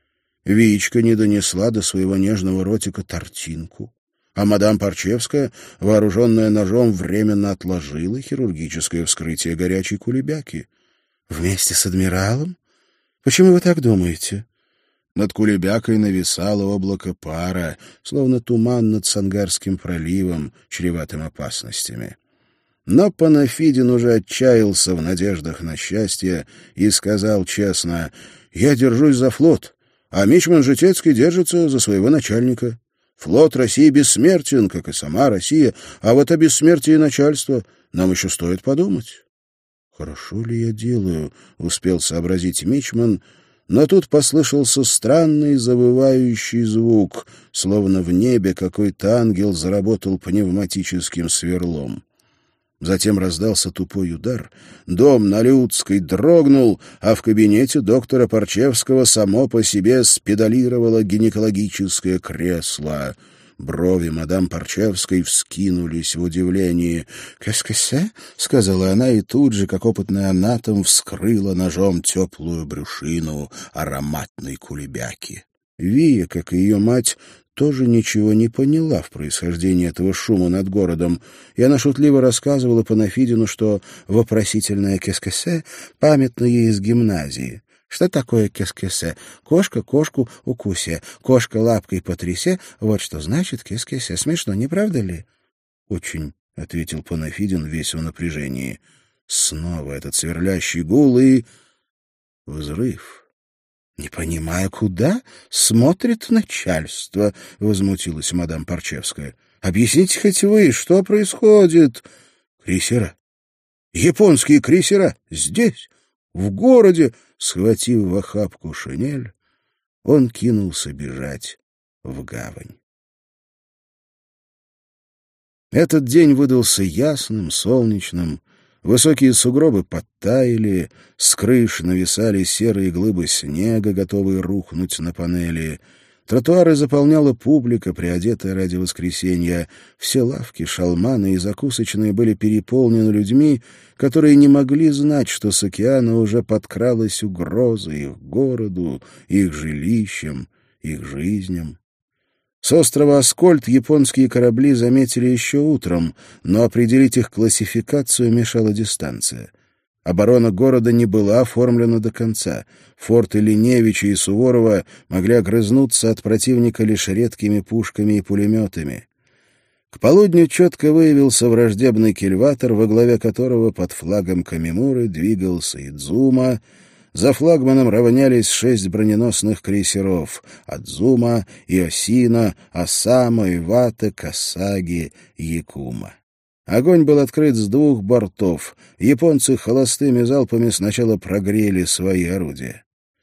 Вичка не донесла до своего нежного ротика тортинку, а мадам Парчевская, вооруженная ножом, временно отложила хирургическое вскрытие горячей кулебяки. «Вместе с адмиралом? Почему вы так думаете?» Над кулебякой нависало облако пара, словно туман над Сангарским проливом, чреватым опасностями. Но Панафидин уже отчаялся в надеждах на счастье и сказал честно: «Я держусь за флот, а мичман Житецкий держится за своего начальника. Флот России бессмертен, как и сама Россия, а вот о бессмертии начальства нам еще стоит подумать». «Хорошо ли я делаю?» — успел сообразить мичман, но тут послышался странный завывающий звук, словно в небе какой-то ангел заработал пневматическим сверлом. Затем раздался тупой удар, дом на Людской дрогнул, а в кабинете доктора Парчевского само по себе спедалировало гинекологическое кресло. Брови мадам Парчевской вскинулись в удивлении. «Qu'est-ce — сказала она, и тут же, как опытный анатом, вскрыла ножом теплую брюшину ароматной кулебяки. Вия, как и ее мать, тоже ничего не поняла в происхождении этого шума над городом, и она шутливо рассказывала Панафидину, что вопросительное «qu'est-ce» памятно ей из гимназии. Что такое «qu'est-ce»? Кошка кошку укусе, кошка лапкой потрясе, вот что значит «qu'est-ce». Смешно, не правда ли? — Очень, — ответил Панафидин весь в напряжении. Снова этот сверлящий гул и... взрыв. — Не понимаю, куда смотрит начальство, — возмутилась мадам Парчевская. — Объясните хоть вы, что происходит? — Крейсера. Японские крейсера здесь, в городе. Схватив в охапку шинель, он кинулся бежать в гавань. Этот день выдался ясным, солнечным. Высокие сугробы подтаяли, с крыш нависали серые глыбы снега, готовые рухнуть на панели. Тротуары заполняла публика, приодетая ради воскресенья. Все лавки, шалманы и закусочные были переполнены людьми, которые не могли знать, что с океана уже подкралась угроза их городу, их жилищам, их жизням. С острова Аскольд японские корабли заметили еще утром, но определить их классификацию мешала дистанция. Оборона города не была оформлена до конца. Форты Линевича и Суворова могли огрызнуться от противника лишь редкими пушками и пулеметами. К полудню четко выявился враждебный кильватор, во главе которого под флагом Камимуры двигался Идзума. За флагманом равнялись шесть броненосных крейсеров — Адзума, Иосина, Осама, Ивата, Касаги, Якума. Огонь был открыт с двух бортов. Японцы холостыми залпами сначала прогрели свои орудия.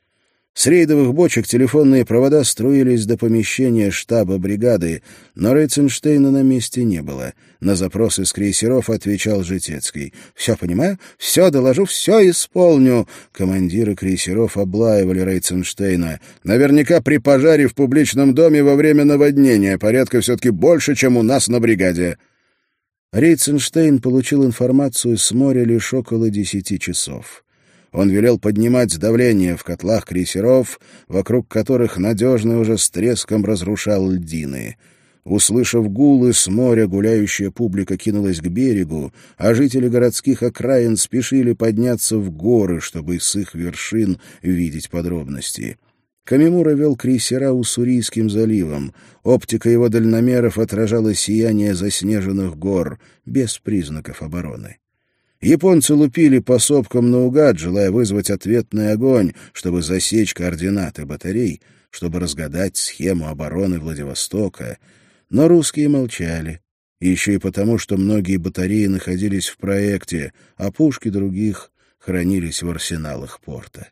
С рейдовых бочек телефонные провода струились до помещения штаба бригады, но Рейценштейна на месте не было. На запросы с крейсеров отвечал Житецкий. «Все понимаю, все доложу, все исполню». Командиры крейсеров облаивали Рейценштейна. «Наверняка при пожаре в публичном доме во время наводнения. Порядка все-таки больше, чем у нас на бригаде». Рейценштейн получил информацию с моря лишь около десяти часов. Он велел поднимать давление в котлах крейсеров, вокруг которых надежно уже с треском разрушал льдины. Услышав гулы с моря, гуляющая публика кинулась к берегу, а жители городских окраин спешили подняться в горы, чтобы с их вершин видеть подробности. Камимура вел крейсера Уссурийским заливом. Оптика его дальномеров отражала сияние заснеженных гор, без признаков обороны. Японцы лупили по сопкам наугад, желая вызвать ответный огонь, чтобы засечь координаты батарей, чтобы разгадать схему обороны Владивостока. Но русские молчали. Еще и потому, что многие батареи находились в проекте, а пушки других хранились в арсеналах порта.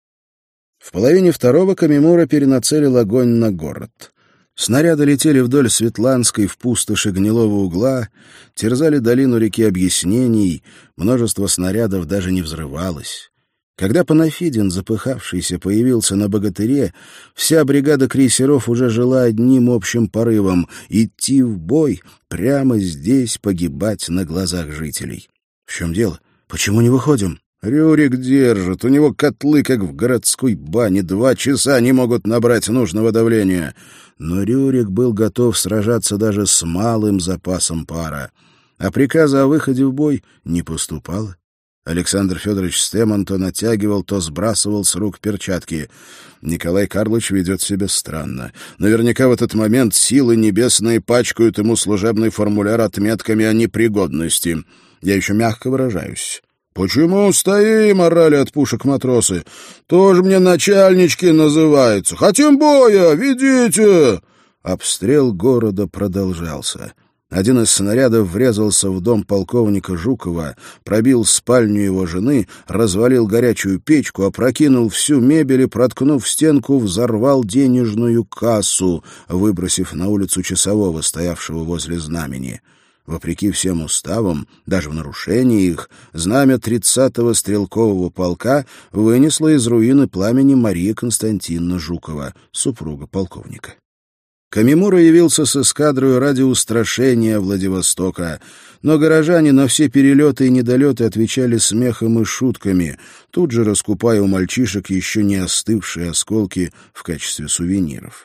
В половине второго Камимура перенацелил огонь на город. Снаряды летели вдоль Светланской в пустоши Гнилого угла, терзали долину реки Объяснений, множество снарядов даже не взрывалось. Когда Панафидин, запыхавшийся, появился на Богатыре, вся бригада крейсеров уже жила одним общим порывом — идти в бой, прямо здесь погибать на глазах жителей. — В чем дело? Почему не выходим? — Рюрик держит, у него котлы, как в городской бане, два часа не могут набрать нужного давления. Но Рюрик был готов сражаться даже с малым запасом пара. А приказа о выходе в бой не поступало. Александр Федорович Стеман то натягивал, то сбрасывал с рук перчатки. Николай Карлович ведет себя странно. Наверняка в этот момент силы небесные пачкают ему служебный формуляр отметками о непригодности. Я еще мягко выражаюсь. «Почему стоим?» — орали от пушек матросы. «Тоже мне начальнички называются. Хотим боя! Ведите!» Обстрел города продолжался. Один из снарядов врезался в дом полковника Жукова, пробил спальню его жены, развалил горячую печку, опрокинул всю мебель и, проткнув стенку, взорвал денежную кассу, выбросив на улицу часового, стоявшего возле знамени. Вопреки всем уставам, даже в нарушении их, знамя тридцатого стрелкового полка вынесло из руины пламени Мария Константиновна Жукова, супруга полковника. Камимура явился с эскадрой ради устрашения Владивостока, но горожане на все перелеты и недолеты отвечали смехом и шутками, тут же раскупая у мальчишек еще не остывшие осколки в качестве сувениров.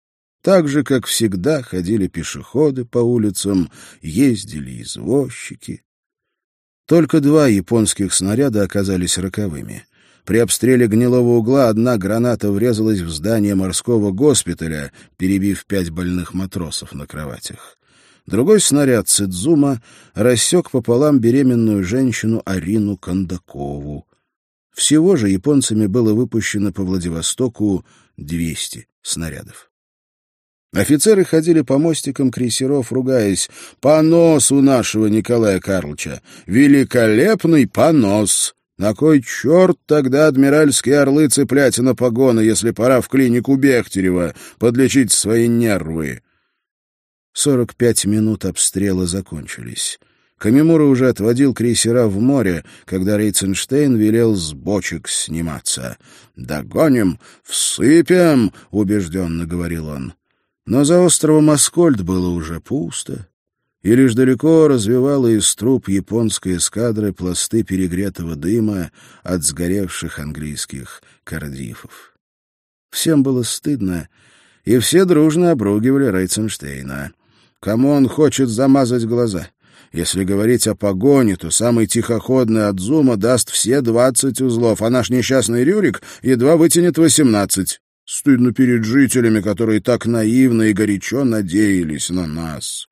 Так же, как всегда, ходили пешеходы по улицам, ездили извозчики. Только два японских снаряда оказались роковыми. При обстреле Гнилого угла одна граната врезалась в здание морского госпиталя, перебив пять больных матросов на кроватях. Другой снаряд Цидзума рассек пополам беременную женщину Арину Кондакову. Всего же японцами было выпущено по Владивостоку двести снарядов. Офицеры ходили по мостикам крейсеров, ругаясь: «Понос у нашего Николая Карловича! Великолепный понос! На кой черт тогда адмиральские орлы цеплять на погоны, если пора в клинику Бехтерева подлечить свои нервы?» Сорок пять минут обстрела закончились. Камимура уже отводил крейсера в море, когда Рейценштейн велел с бочек сниматься. «Догоним, всыпем!» — убежденно говорил он. Но за островом Аскольд было уже пусто, и лишь далеко развивала из труб японской эскадры пласты перегретого дыма от сгоревших английских кардифов. Всем было стыдно, и все дружно обругивали Рейценштейна. Кому он хочет замазать глаза? Если говорить о погоне, то самый тихоходный Адзума даст все двадцать узлов, а наш несчастный Рюрик едва вытянет восемнадцать. Стыдно перед жителями, которые так наивно и горячо надеялись на нас.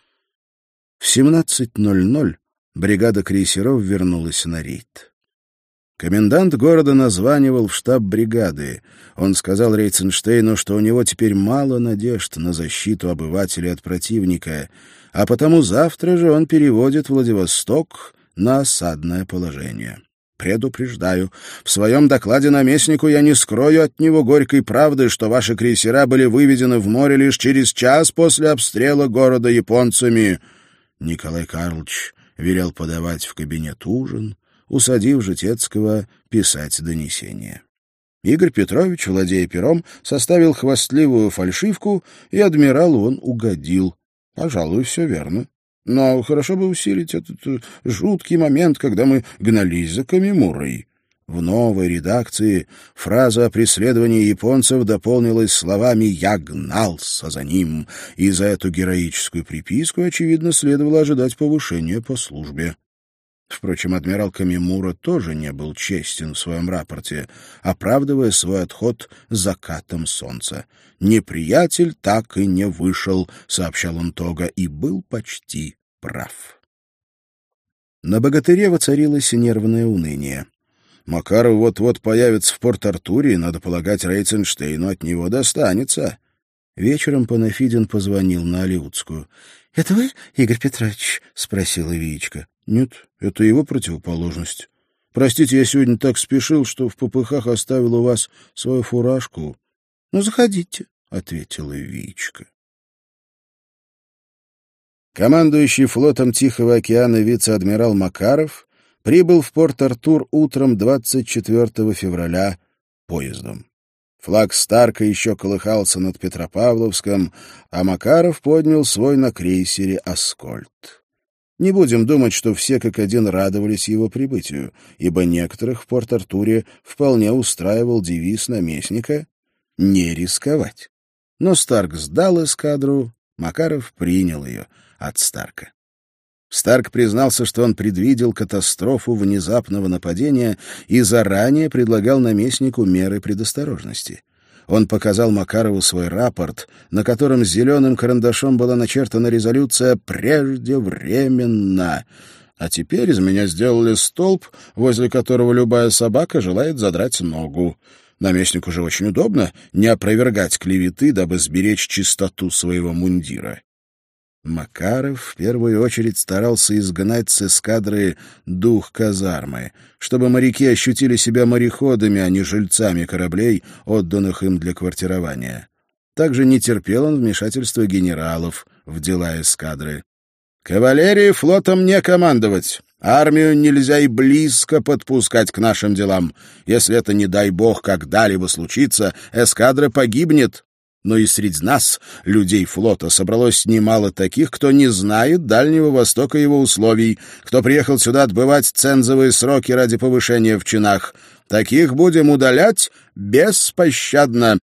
В семнадцать ноль ноль бригада крейсеров вернулась на рейд. Комендант города названивал в штаб бригады. Он сказал Рейценштейну, что у него теперь мало надежд на защиту обывателей от противника, а потому завтра же он переводит Владивосток на осадное положение. Предупреждаю, в своем докладе наместнику я не скрою от него горькой правды, что ваши крейсера были выведены в море лишь через час после обстрела города японцами. Николай Карлович велел подавать в кабинет ужин, усадив Житецкого писать донесение. Игорь Петрович, владея пером, составил хвастливую фальшивку, и адмиралу он угодил. Пожалуй, все верно. Но хорошо бы усилить этот жуткий момент, когда мы гнались за Камимурой. В новой редакции фраза о преследовании японцев дополнилась словами «я гнался за ним», и за эту героическую приписку, очевидно, следовало ожидать повышения по службе. Впрочем, адмирал Камимура тоже не был честен в своем рапорте, оправдывая свой отход закатом солнца. «Неприятель так и не вышел», — сообщал он Тога, и был почти прав. На Богатыре воцарилось нервное уныние. Макаров вот-вот появится в Порт-Артуре, и, надо полагать, Рейценштейну от него достанется. Вечером Панафидин позвонил на Алиутскую. — Это вы, Игорь Петрович? — спросила Виечка. — Нет, это его противоположность. Простите, я сегодня так спешил, что в попыхах оставил у вас свою фуражку. — Ну, заходите, — ответила Виечка. Командующий флотом Тихого океана вице-адмирал Макаров прибыл в Порт-Артур утром двадцать четвёртого февраля поездом. Флаг Старка еще колыхался над Петропавловском, а Макаров поднял свой на крейсере «Аскольд». Не будем думать, что все как один радовались его прибытию, ибо некоторых в Порт-Артуре вполне устраивал девиз наместника «не рисковать». Но Старк сдал эскадру, Макаров принял ее от Старка. Старк признался, что он предвидел катастрофу внезапного нападения и заранее предлагал наместнику меры предосторожности. Он показал Макарову свой рапорт, на котором зеленым карандашом была начертана резолюция «преждевременно». А теперь из меня сделали столб, возле которого любая собака желает задрать ногу. Наместнику же очень удобно не опровергать клеветы, дабы сберечь чистоту своего мундира. Макаров в первую очередь старался изгнать с эскадры дух казармы, чтобы моряки ощутили себя мореходами, а не жильцами кораблей, отданных им для квартирования. Также не терпел он вмешательства генералов в дела эскадры. «Кавалерии флотом не командовать. Армию нельзя и близко подпускать к нашим делам. Если это, не дай бог, когда-либо случится, эскадра погибнет. Но и среди нас, людей флота, собралось немало таких, кто не знает Дальнего Востока и его условий, кто приехал сюда отбывать цензовые сроки ради повышения в чинах. Таких будем удалять беспощадно».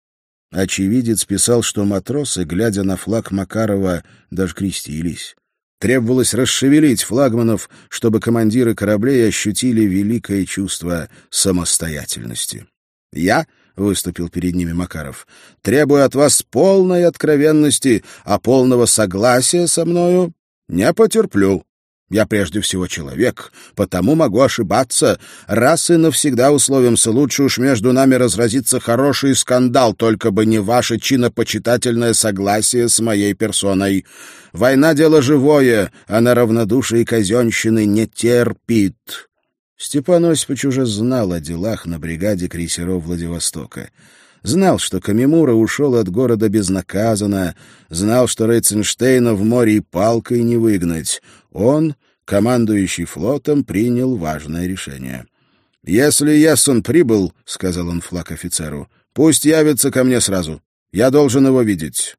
Очевидец писал, что матросы, глядя на флаг Макарова, даже крестились. Требовалось расшевелить флагманов, чтобы командиры кораблей ощутили великое чувство самостоятельности. «Я», — выступил перед ними Макаров, — «требую от вас полной откровенности, а полного согласия со мною не потерплю. Я прежде всего человек, потому могу ошибаться. Раз и навсегда условимся, лучше уж между нами разразится хороший скандал, только бы не ваше чинопочитательное согласие с моей персоной. Война — дело живое, она равнодушия и казенщины не терпит». Степан Осипович уже знал о делах на бригаде крейсеров Владивостока. знал, что Камимура ушел от города безнаказанно, знал, что Рейтценштейна в море и палкой не выгнать. Он, командующий флотом, принял важное решение. «Если Ессен прибыл, — сказал он флаг-офицеру, — пусть явится ко мне сразу. Я должен его видеть».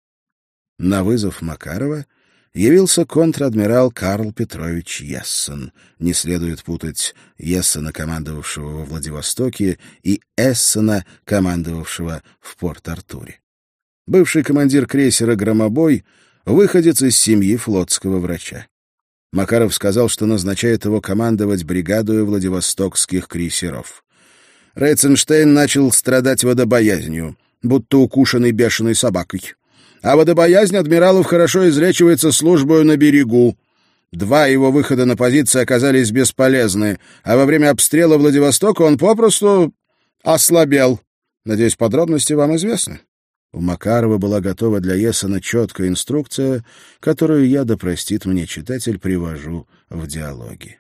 На вызов Макарова явился контр-адмирал Карл Петрович Ессен. Не следует путать Ессена, командовавшего во Владивостоке, и Эссена, командовавшего в Порт-Артуре. Бывший командир крейсера «Громобой» — выходец из семьи флотского врача. Макаров сказал, что назначает его командовать бригадой владивостокских крейсеров. Рейтценштейн начал страдать водобоязнью, будто укушенный бешеной собакой. А водобоязнь адмиралов хорошо излечивается службою на берегу. Два его выхода на позиции оказались бесполезны, а во время обстрела Владивостока он попросту ослабел. Надеюсь, подробности вам известны. У Макарова была готова для Ессена четкая инструкция, которую я, да простит мне читатель, привожу в диалоге.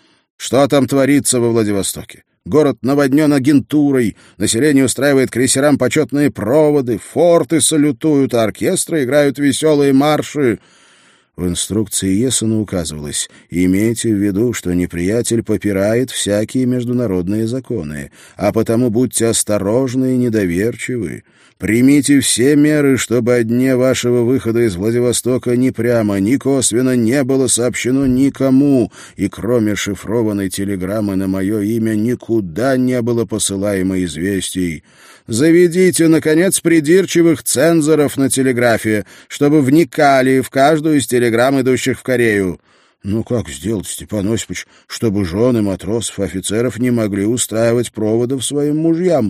Что там творится во Владивостоке? Город наводнен агентурой, население устраивает крейсерам почетные проводы, форты салютуют, а оркестры играют веселые марши. В инструкции Ессена указывалось: имейте в виду, что неприятель попирает всякие международные законы, а потому будьте осторожны и недоверчивы. Примите все меры, чтобы о дне вашего выхода из Владивостока ни прямо, ни косвенно не было сообщено никому, и кроме шифрованной телеграммы на мое имя никуда не было посылаемо известий. Заведите, наконец, придирчивых цензоров на телеграфе, чтобы вникали в каждую из телеграмм, идущих в Корею. Ну как сделать, Степан Осипович, чтобы жены матросов и офицеров не могли устраивать проводов своим мужьям?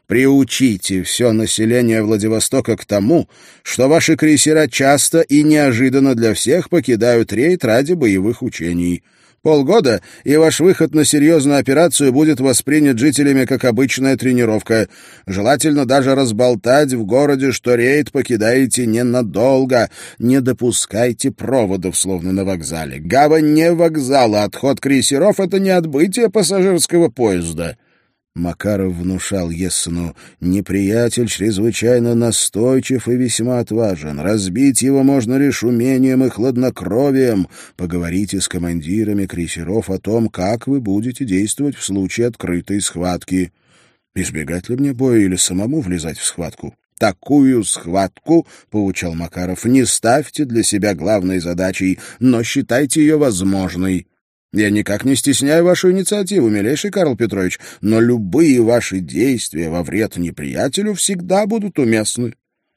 Приучите все население Владивостока к тому, что ваши крейсера часто и неожиданно для всех покидают рейд ради боевых учений. Полгода, и ваш выход на серьезную операцию будет воспринят жителями как обычная тренировка. Желательно даже разболтать в городе, что рейд покидаете ненадолго. Не допускайте проводов, словно на вокзале. Гавань не вокзал, а отход крейсеров — это не отбытие пассажирского поезда. Макаров внушал Ессену: неприятель чрезвычайно настойчив и весьма отважен. Разбить его можно лишь умением и хладнокровием. Поговорите с командирами крейсеров о том, как вы будете действовать в случае открытой схватки. Избегать ли мне боя или самому влезать в схватку? Такую схватку, — поучал Макаров, — не ставьте для себя главной задачей, но считайте ее возможной. Я никак не стесняю вашу инициативу, милейший Карл Петрович, но любые ваши действия во вред неприятелю всегда будут уместны.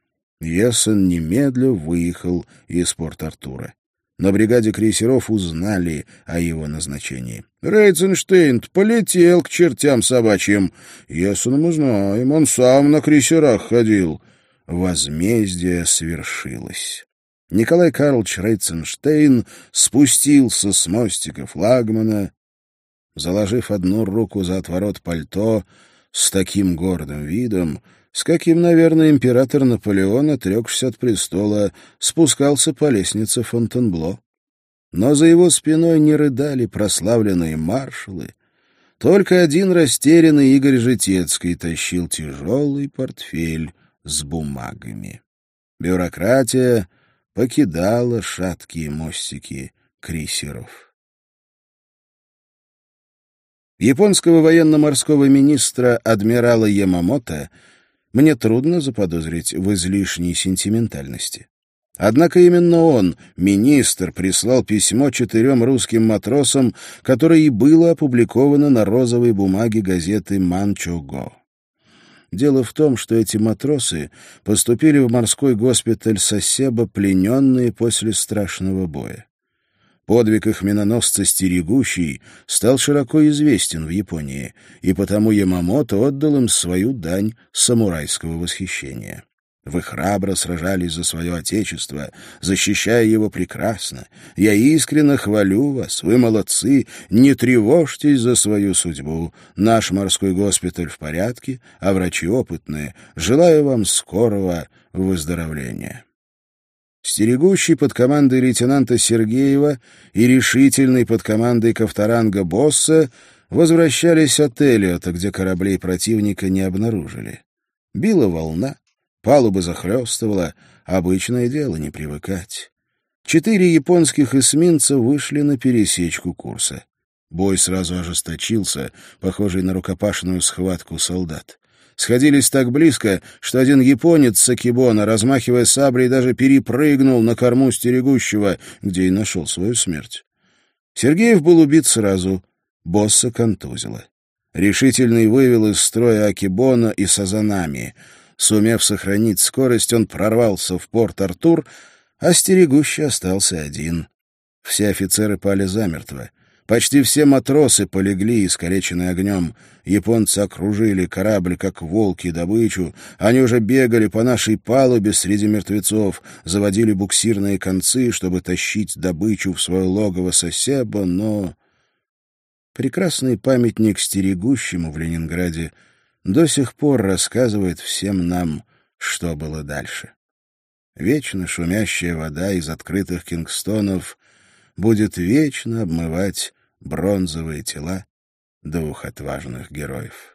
Ессен немедля выехал из Порт-Артура. На бригаде крейсеров узнали о его назначении. Рейтценштейн полетел к чертям собачьим. Ессена мы знаем, он сам на крейсерах ходил. Возмездие свершилось. Николай Карлович Рейтценштейн спустился с мостика флагмана, заложив одну руку за отворот пальто, с таким гордым видом, с каким, наверное, император Наполеон, отрекшись от престола, спускался по лестнице Фонтенбло. Но за его спиной не рыдали прославленные маршалы. Только один растерянный Игорь Житецкий тащил тяжелый портфель с бумагами. Бюрократия покидала шаткие мостики крейсеров. Японского военно-морского министра адмирала Ямамото мне трудно заподозрить в излишней сентиментальности. Однако именно он, министр, прислал письмо четырем русским матросам, которое и было опубликовано на розовой бумаге газеты «Манчого». Дело в том, что эти матросы поступили в морской госпиталь Сасебо плененные после страшного боя. Подвиг их миноносца «Стерегущий» стал широко известен в Японии, и потому Ямамото отдал им свою дань самурайского восхищения. Вы храбро сражались за свое отечество, защищая его прекрасно. Я искренне хвалю вас, вы молодцы, не тревожьтесь за свою судьбу. Наш морской госпиталь в порядке, а врачи опытные. Желаю вам скорого выздоровления. Стерегущий под командой лейтенанта Сергеева и решительный под командой Ковторанга Босса возвращались от Эллиота, где кораблей противника не обнаружили. Била волна, палуба захлестывала, обычное дело не привыкать. Четыре японских эсминца вышли на пересечку курса. Бой сразу ожесточился, похожий на рукопашную схватку солдат. Сходились так близко, что один японец с акибона, размахивая саблей, даже перепрыгнул на корму стерегущего, где и нашел свою смерть. Сергеев был убит сразу, босса контузило. Решительный вывел из строя акибона и сазанами. Сумев сохранить скорость, он прорвался в порт Артур, а стерегущий остался один. Все офицеры пали замертво. Почти все матросы полегли, искалеченные огнем. Японцы окружили корабль, как волки, добычу. Они уже бегали по нашей палубе среди мертвецов, заводили буксирные концы, чтобы тащить добычу в свое логово Сасебо, но... Прекрасный памятник стерегущему в Ленинграде до сих пор рассказывает всем нам, что было дальше. Вечно шумящая вода из открытых кингстонов будет вечно обмывать бронзовые тела двух отважных героев.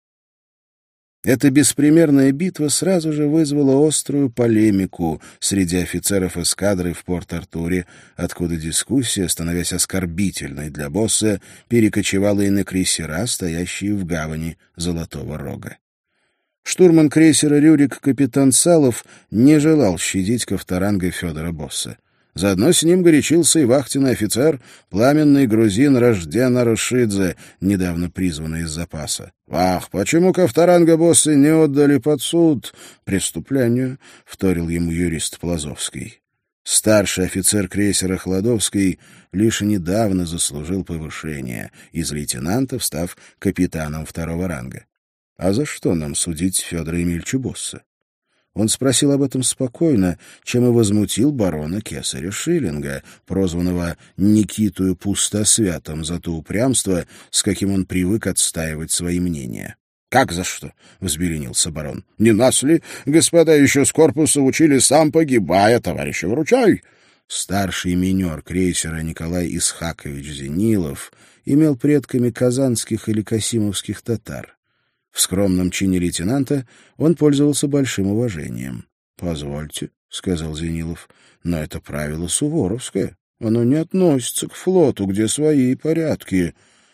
Эта беспримерная битва сразу же вызвала острую полемику среди офицеров эскадры в Порт-Артуре, откуда дискуссия, становясь оскорбительной для босса, перекочевала и на крейсера, стоящие в гавани Золотого Рога. Штурман крейсера «Рюрик» капитан Салов не желал щадить Ковторанга Федора Босса. Заодно с ним горячился и вахтенный офицер, пламенный грузин Рожден Арушидзе, недавно призванный из запаса. «Ах, почему Ковторанга Босса не отдали под суд?» «Преступлению», — вторил ему юрист Плазовский. Старший офицер крейсера «Хладовский» лишь недавно заслужил повышение, из лейтенанта став капитаном второго ранга. А за что нам судить Федора Емельча Босса? Он спросил об этом спокойно, чем и возмутил барона Кесаря Шиллинга, прозванного Никитою Пустосвятым за то упрямство, с каким он привык отстаивать свои мнения. «Как за что?» — взбеленился барон. «Не нас ли, господа, еще с корпуса учили сам погибая, товарища выручай?» Старший минер крейсера Николай Исхакович Зенилов имел предками казанских или касимовских татар. В скромном чине лейтенанта он пользовался большим уважением. — Позвольте, — сказал Зенилов, — но это правило суворовское. Оно не относится к флоту, где свои порядки.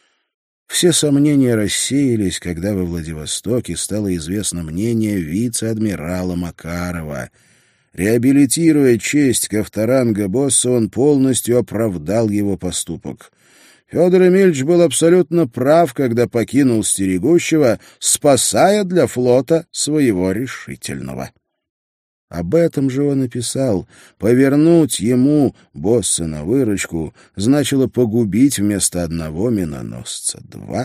Все сомнения рассеялись, когда во Владивостоке стало известно мнение вице-адмирала Макарова. Реабилитируя честь Ковторанга Босса, он полностью оправдал его поступок. Федор Емельч был абсолютно прав, когда покинул стерегущего, спасая для флота своего решительного. Об этом же он и писал. Повернуть ему, Босса, на выручку значило погубить вместо одного миноносца два.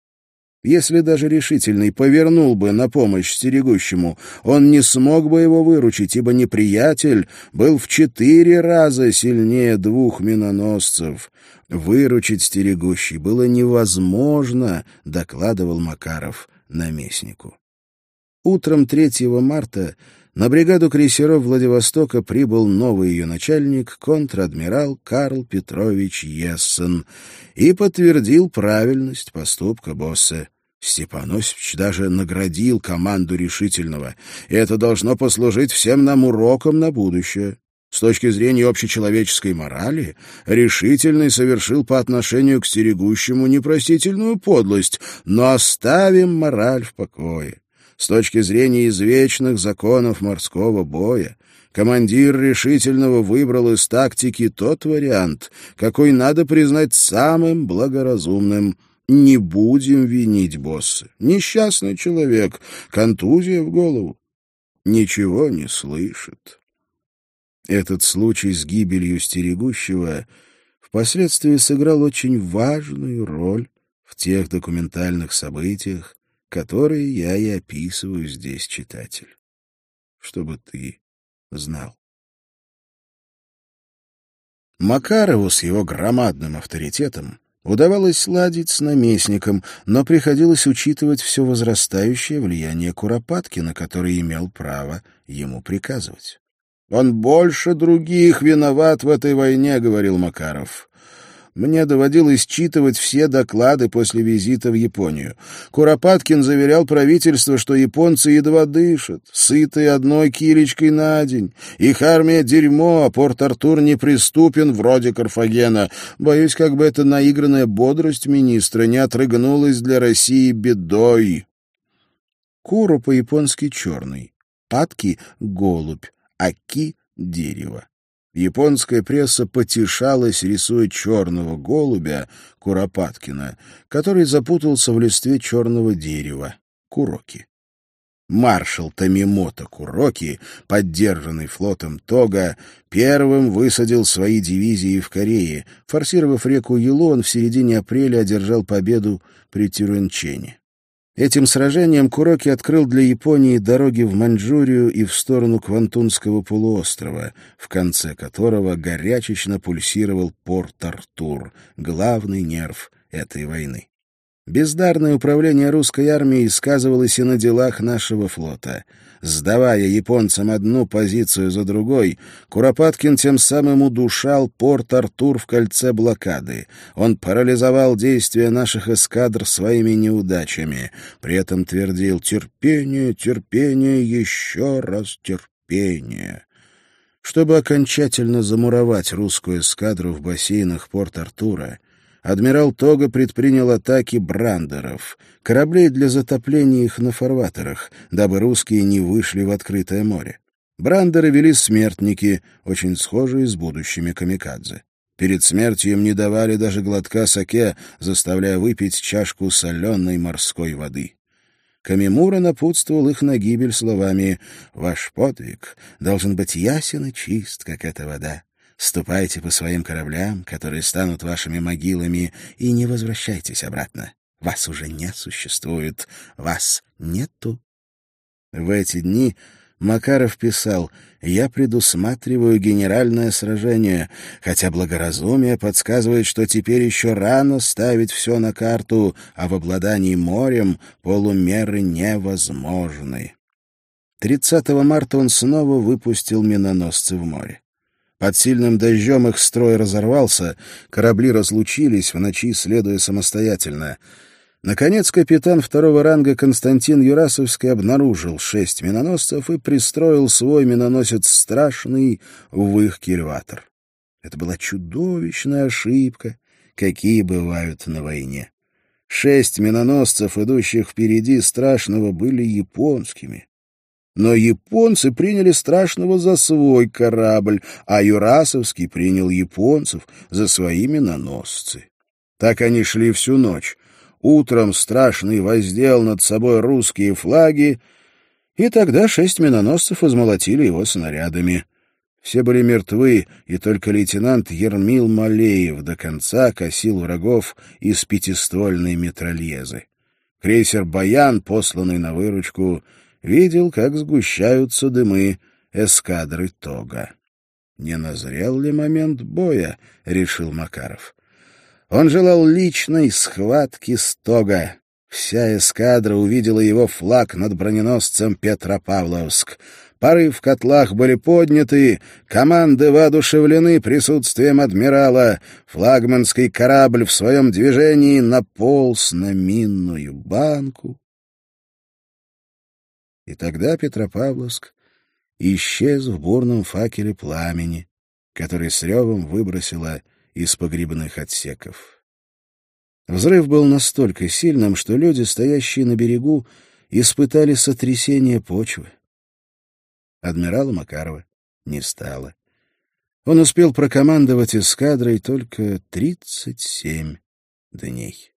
Если даже решительный повернул бы на помощь стерегущему, он не смог бы его выручить, ибо неприятель был в четыре раза сильнее двух миноносцев. Выручить стерегущий было невозможно, докладывал Макаров наместнику. Утром третьего марта на бригаду крейсеров Владивостока прибыл новый ее начальник, контр-адмирал Карл Петрович Ессен, и подтвердил правильность поступка Босса. Степан Осипович даже наградил команду решительного, и это должно послужить всем нам уроком на будущее. С точки зрения общечеловеческой морали, решительный совершил по отношению к стерегущему непростительную подлость, но оставим мораль в покое. С точки зрения извечных законов морского боя, командир решительного выбрал из тактики тот вариант, какой надо признать самым благоразумным. Не будем винить Босса. Несчастный человек, контузия в голову. Ничего не слышит. Этот случай с гибелью стерегущего впоследствии сыграл очень важную роль в тех документальных событиях, которые я и описываю здесь, читатель, чтобы ты знал. Макарову с его громадным авторитетом удавалось сладить с наместником, но приходилось учитывать все возрастающее влияние Куропаткина, который имел право ему приказывать. «Он больше других виноват в этой войне», — говорил Макаров. Мне доводилось читывать все доклады после визита в Японию. Куропаткин заверял правительство, что японцы едва дышат, сытые одной килечкой на день. Их армия — дерьмо, а Порт-Артур неприступен, вроде Карфагена. Боюсь, как бы эта наигранная бодрость министра не отрыгнулась для России бедой. Куро по-японски черный, патки — голубь, аки — дерево. Японская пресса потешалась, рисуя черного голубя, Куропаткина, который запутался в листве черного дерева, куроки. Маршал Томимото Куроки, поддержанный флотом Тога, первым высадил свои дивизии в Корее. Форсировав реку Юлу, он в середине апреля одержал победу при Тюренчене. Этим сражением Куроки открыл для Японии дороги в Маньчжурию и в сторону Квантунского полуострова, в конце которого горячечно пульсировал Порт-Артур, главный нерв этой войны. Бездарное управление русской армией сказывалось и на делах нашего флота. Сдавая японцам одну позицию за другой, Куропаткин тем самым удушал Порт-Артур в кольце блокады. Он парализовал действия наших эскадр своими неудачами. При этом твердил «терпение, терпение, еще раз терпение». Чтобы окончательно замуровать русскую эскадру в бассейнах Порт-Артура, адмирал Тога предпринял атаки брандеров, кораблей для затопления их на фарватерах, дабы русские не вышли в открытое море. Брандеры вели смертники, очень схожие с будущими камикадзе. Перед смертью им не давали даже глотка саке, заставляя выпить чашку соленой морской воды. Камимура напутствовал их на гибель словами «Ваш подвиг должен быть ясен и чист, как эта вода. Ступайте по своим кораблям, которые станут вашими могилами, и не возвращайтесь обратно. Вас уже не существует, вас нету». В эти дни Макаров писал: «Я предусматриваю генеральное сражение, хотя благоразумие подсказывает, что теперь еще рано ставить все на карту, а в обладании морем полумеры невозможны». тридцатого марта он снова выпустил миноносцы в море. Под сильным дождем их строй разорвался, корабли разлучились, в ночи следуя самостоятельно. Наконец капитан второго ранга Константин Юрасовский обнаружил шесть миноносцев и пристроил свой миноносец «Страшный» в их кильватор. Это была чудовищная ошибка, какие бывают на войне. Шесть миноносцев, идущих впереди «Страшного», были японскими. Но японцы приняли «Страшного» за свой корабль, а Юрасовский принял японцев за свои миноносцы. Так они шли всю ночь. Утром «Страшный» воздел над собой русские флаги, и тогда шесть миноносцев измолотили его снарядами. Все были мертвы, и только лейтенант Ермил Малеев до конца косил врагов из пятиствольной метрольезы. Крейсер «Баян», посланный на выручку, видел, как сгущаются дымы эскадры Тога. «Не назрел ли момент боя?» — решил Макаров. Он желал личной схватки с Тога. Вся эскадра увидела его флаг над броненосцем Петропавловск. Пары в котлах были подняты, команды воодушевлены присутствием адмирала. Флагманский корабль в своем движении наполз на минную банку. И тогда Петропавловск исчез в бурном факеле пламени, который с ревом выбросило из погребных отсеков. Взрыв был настолько сильным, что люди, стоящие на берегу, испытали сотрясение почвы. Адмирала Макарова не стало. Он успел прокомандовать эскадрой только тридцать семь дней.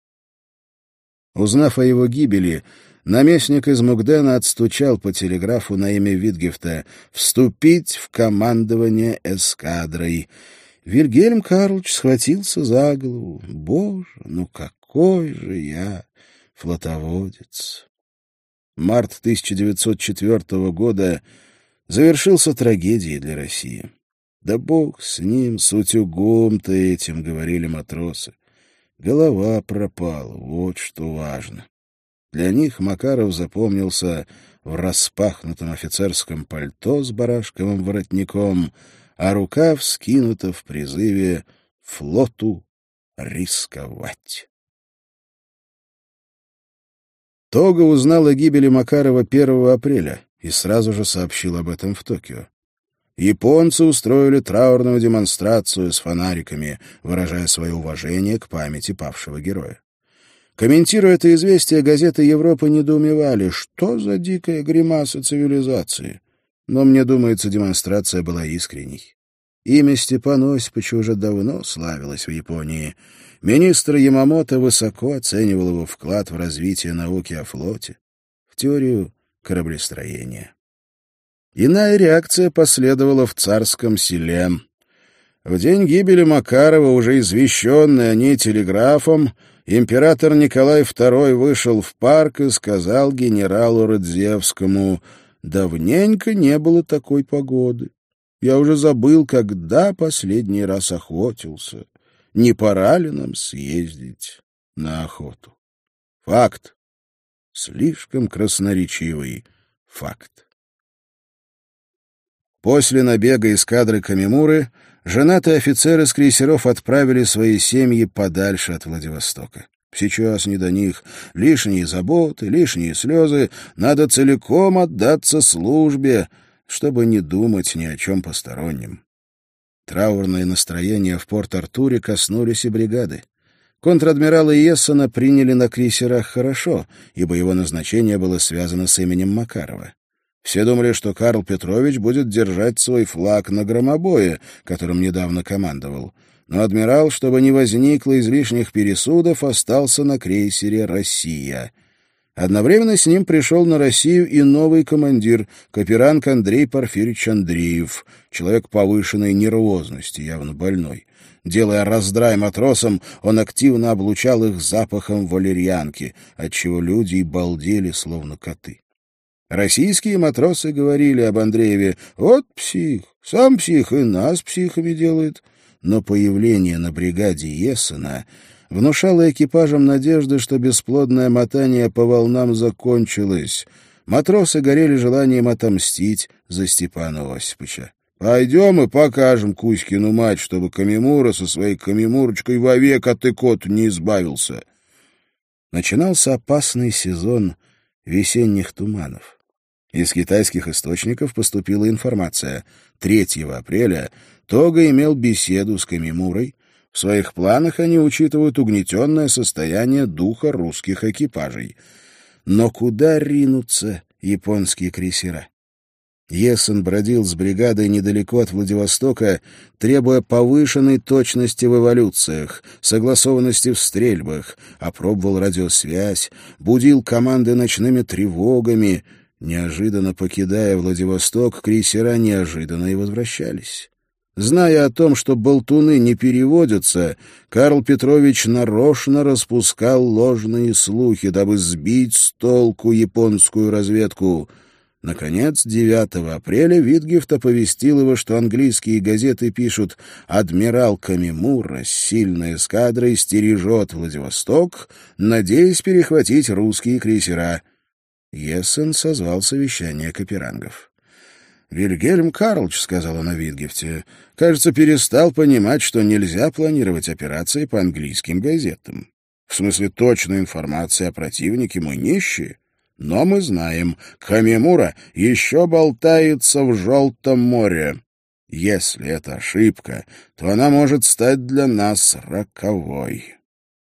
Узнав о его гибели, наместник из Мукдена отстучал по телеграфу на имя Витгефта «Вступить в командование эскадрой». Вильгельм Карлович схватился за голову. «Боже, ну какой же я флотоводец!» Март тысяча девятьсот четвёртого года завершился трагедией для России. «Да бог с ним, с утюгом-то этим», — говорили матросы. Голова пропала, вот что важно. Для них Макаров запомнился в распахнутом офицерском пальто с барашковым воротником, а рука вскинута в призыве флоту рисковать. Тога узнал о гибели Макарова первого апреля и сразу же сообщил об этом в Токио. Японцы устроили траурную демонстрацию с фонариками, выражая свое уважение к памяти павшего героя. Комментируя это известие, газеты Европы недоумевали, что за дикая гримаса цивилизации. Но, мне думается, демонстрация была искренней. Имя Степана Осиповича уже давно славилось в Японии. Министр Ямамото высоко оценивал его вклад в развитие науки о флоте, в теорию кораблестроения. Иная реакция последовала в Царском Селе. В день гибели Макарова, уже извещенный о ней телеграфом, император Николай второй вышел в парк и сказал генералу Радзевскому: «Давненько не было такой погоды. Я уже забыл, когда последний раз охотился. Не пора ли нам съездить на охоту?» Факт. Слишком красноречивый факт. После набега эскадры Камимуры женатые офицеры с крейсеров отправили свои семьи подальше от Владивостока. Сейчас не до них. Лишние заботы, лишние слезы. Надо целиком отдаться службе, чтобы не думать ни о чем постороннем. Траурные настроения в Порт-Артуре коснулись и бригады. Контр-адмирала Иессена приняли на крейсерах хорошо, ибо его назначение было связано с именем Макарова. Все думали, что Карл Петрович будет держать свой флаг на громобое, которым недавно командовал. Но адмирал, чтобы не возникло излишних пересудов, остался на крейсере «Россия». Одновременно с ним пришел на Россию и новый командир, каперанг Андрей Порфирьевич Андреев, человек повышенной нервозности, явно больной. Делая раздрай матросам, он активно облучал их запахом валерьянки, отчего люди и балдели, словно коты. Российские матросы говорили об Андрееве: «Вот псих, сам псих и нас психами делает». Но появление на бригаде Иессена внушало экипажам надежды, что бесплодное мотание по волнам закончилось. Матросы горели желанием отомстить за Степана Осиповича. «Пойдем и покажем Кузькину мать, чтобы Камимура со своей Камимурочкой вовек от икот не избавился». Начинался опасный сезон весенних туманов. Из китайских источников поступила информация. третьего апреля Тога имел беседу с Камимурой. В своих планах они учитывают угнетенное состояние духа русских экипажей. Но куда ринутся японские крейсера? Иессен бродил с бригадой недалеко от Владивостока, требуя повышенной точности в эволюциях, согласованности в стрельбах, опробовал радиосвязь, будил команды ночными тревогами. Неожиданно покидая Владивосток, крейсера неожиданно и возвращались. Зная о том, что болтуны не переводятся, Карл Петрович нарочно распускал ложные слухи, дабы сбить с толку японскую разведку. Наконец, девятого апреля Витгефт оповестил его, что английские газеты пишут: «Адмирал Камимура с сильной эскадрой стережет Владивосток, надеясь перехватить русские крейсера». Иессен созвал совещание каперангов. «Вильгельм Карлович, — сказал он о Витгефте, — кажется, перестал понимать, что нельзя планировать операции по английским газетам. В смысле точной информации о противнике мы нищие. Но мы знаем, Камимура еще болтается в Желтом море. Если это ошибка, то она может стать для нас роковой».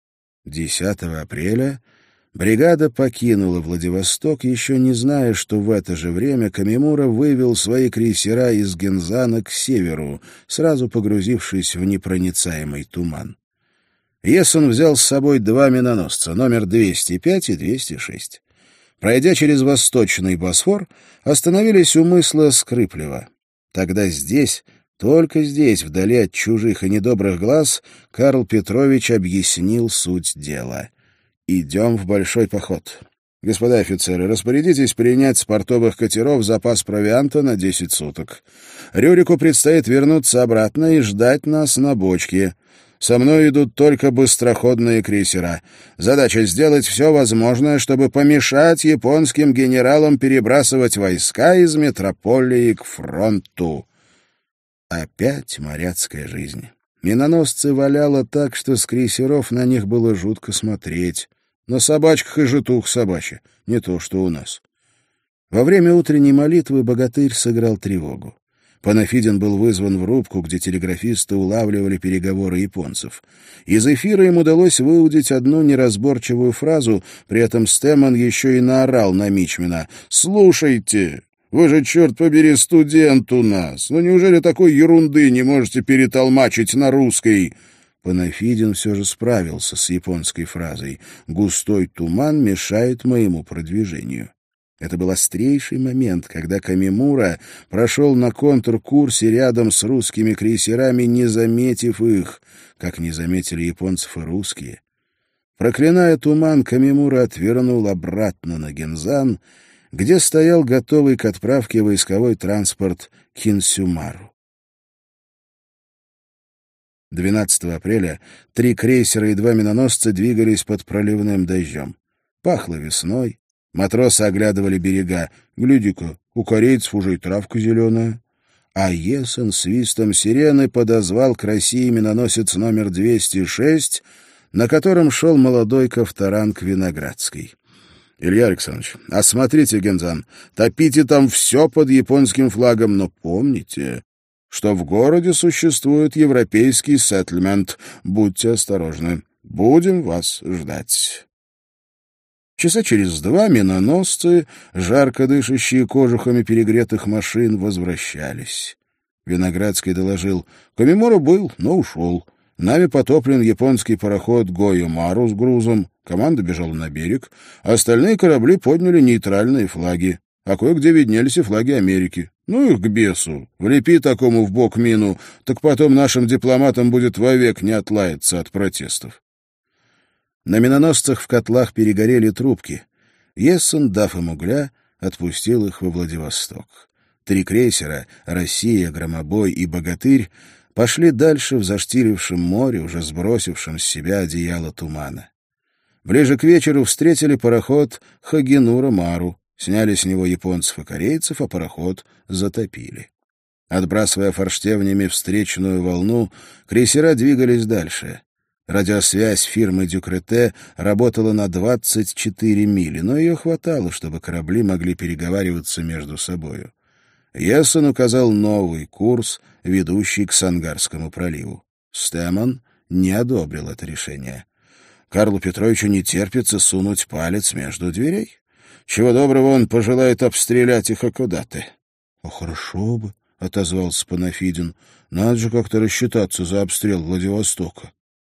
десятого апреля бригада покинула Владивосток, еще не зная, что в это же время Камимура вывел свои крейсера из Гензана к северу, сразу погрузившись в непроницаемый туман. Иессен взял с собой два миноносца, номер двести пять и двести шесть. Пройдя через Восточный Босфор, остановились у мыса Скрыплева. Тогда здесь, только здесь, вдали от чужих и недобрых глаз, Карл Петрович объяснил суть дела. «Идем в большой поход. Господа офицеры, распорядитесь принять с портовых катеров запас провианта на десять суток. Рюрику предстоит вернуться обратно и ждать нас на бочке. Со мной идут только быстроходные крейсера. Задача — сделать все возможное, чтобы помешать японским генералам перебрасывать войска из метрополии к фронту». Опять моряцкая жизнь. Миноносцы валяло так, что с крейсеров на них было жутко смотреть. На собачках и житух собачья, не то что у нас. Во время утренней молитвы богатырь сыграл тревогу. Панафидин был вызван в рубку, где телеграфисты улавливали переговоры японцев. Из эфира им удалось выудить одну неразборчивую фразу, при этом Стэмон еще и наорал на мичмена: «Слушайте, вы же, черт побери, студент у нас! Ну неужели такой ерунды не можете перетолмачить на русской?» Панафидин все же справился с японской фразой: «Густой туман мешает моему продвижению». Это был острейший момент, когда Камимура прошел на контркурсе рядом с русскими крейсерами, не заметив их, как не заметили японцев и русские. Проклиная туман, Камимура отвернул обратно на Гензан, где стоял готовый к отправке войсковой транспорт Кинсюмару. двенадцатого апреля три крейсера и два миноносца двигались под проливным дождем. Пахло весной. Матросы оглядывали берега. «Гляди-ка, у корейцев уже и травка зеленая». А Ессен свистом сирены подозвал к России миноносец номер двести шесть, на котором шел молодой Ковторанг Виноградский. «Илья Александрович, осмотрите Гензан, топите там все под японским флагом, но помните, что в городе существует европейский сеттельмент. Будьте осторожны. Будем вас ждать». Часа через два миноносцы, жарко дышащие кожухами перегретых машин, возвращались. Виноградский доложил: «Камимура был, но ушел. Нами потоплен японский пароход Гойо-Мару с грузом. Команда бежала на берег. Остальные корабли подняли нейтральные флаги. А кое-где виднелись и флаги Америки. Ну их к бесу. Влепи такому в бок мину, так потом нашим дипломатам будет вовек не отлаяться от протестов». На миноносцах в котлах перегорели трубки. Ессен, дав им угля, отпустил их во Владивосток. Три крейсера — «Россия», «Громобой» и «Богатырь» — пошли дальше в заштирившем море, уже сбросившем с себя одеяло тумана. Ближе к вечеру встретили пароход «Хагенура-Мару», сняли с него японцев и корейцев, а пароход затопили. Отбрасывая форштевнями встречную волну, крейсера двигались дальше. Радиосвязь фирмы «Дюкрете» работала на двадцать четыре мили, но ее хватало, чтобы корабли могли переговариваться между собою. Ессен указал новый курс, ведущий к Сангарскому проливу. Стэмон не одобрил это решение. Карлу Петровичу не терпится сунуть палец между дверей. Чего доброго он пожелает обстрелять их Хакодате. — Хорошо бы, — отозвался Панафидин. — Надо же как-то рассчитаться за обстрел Владивостока.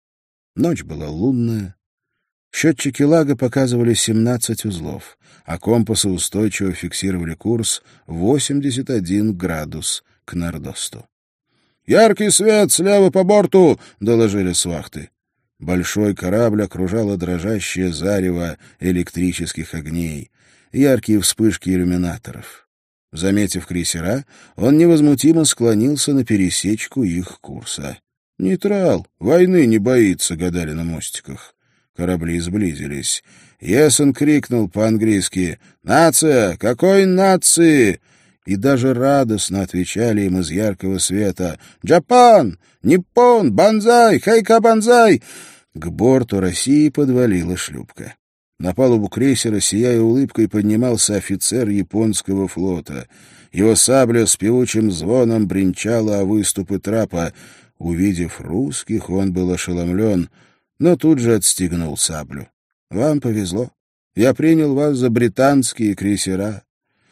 Ночь была лунная. Счетчики лага показывали семнадцать узлов, а компасы устойчиво фиксировали курс восемьдесят один градус к нордосту. «Яркий свет слева по борту!» — доложили с вахты. Большой корабль окружало дрожащее зарево электрических огней, яркие вспышки иллюминаторов. Заметив крейсера, он невозмутимо склонился на пересечку их курса. «Нейтрал, войны не боится», — гадали на мостиках. Корабли сблизились. Ессен крикнул по-английски: «Нация! Какой нации?» И даже радостно отвечали им из яркого света: «Джапан! Ниппон! Банзай! Хайка банзай!» К борту России подвалила шлюпка. На палубу крейсера, сияя улыбкой, поднимался офицер японского флота. Его сабля с певучим звоном бренчала о выступы трапа. Увидев русских, он был ошеломлен, но тут же отстегнул саблю. «Вам повезло. Я принял вас за британские крейсера».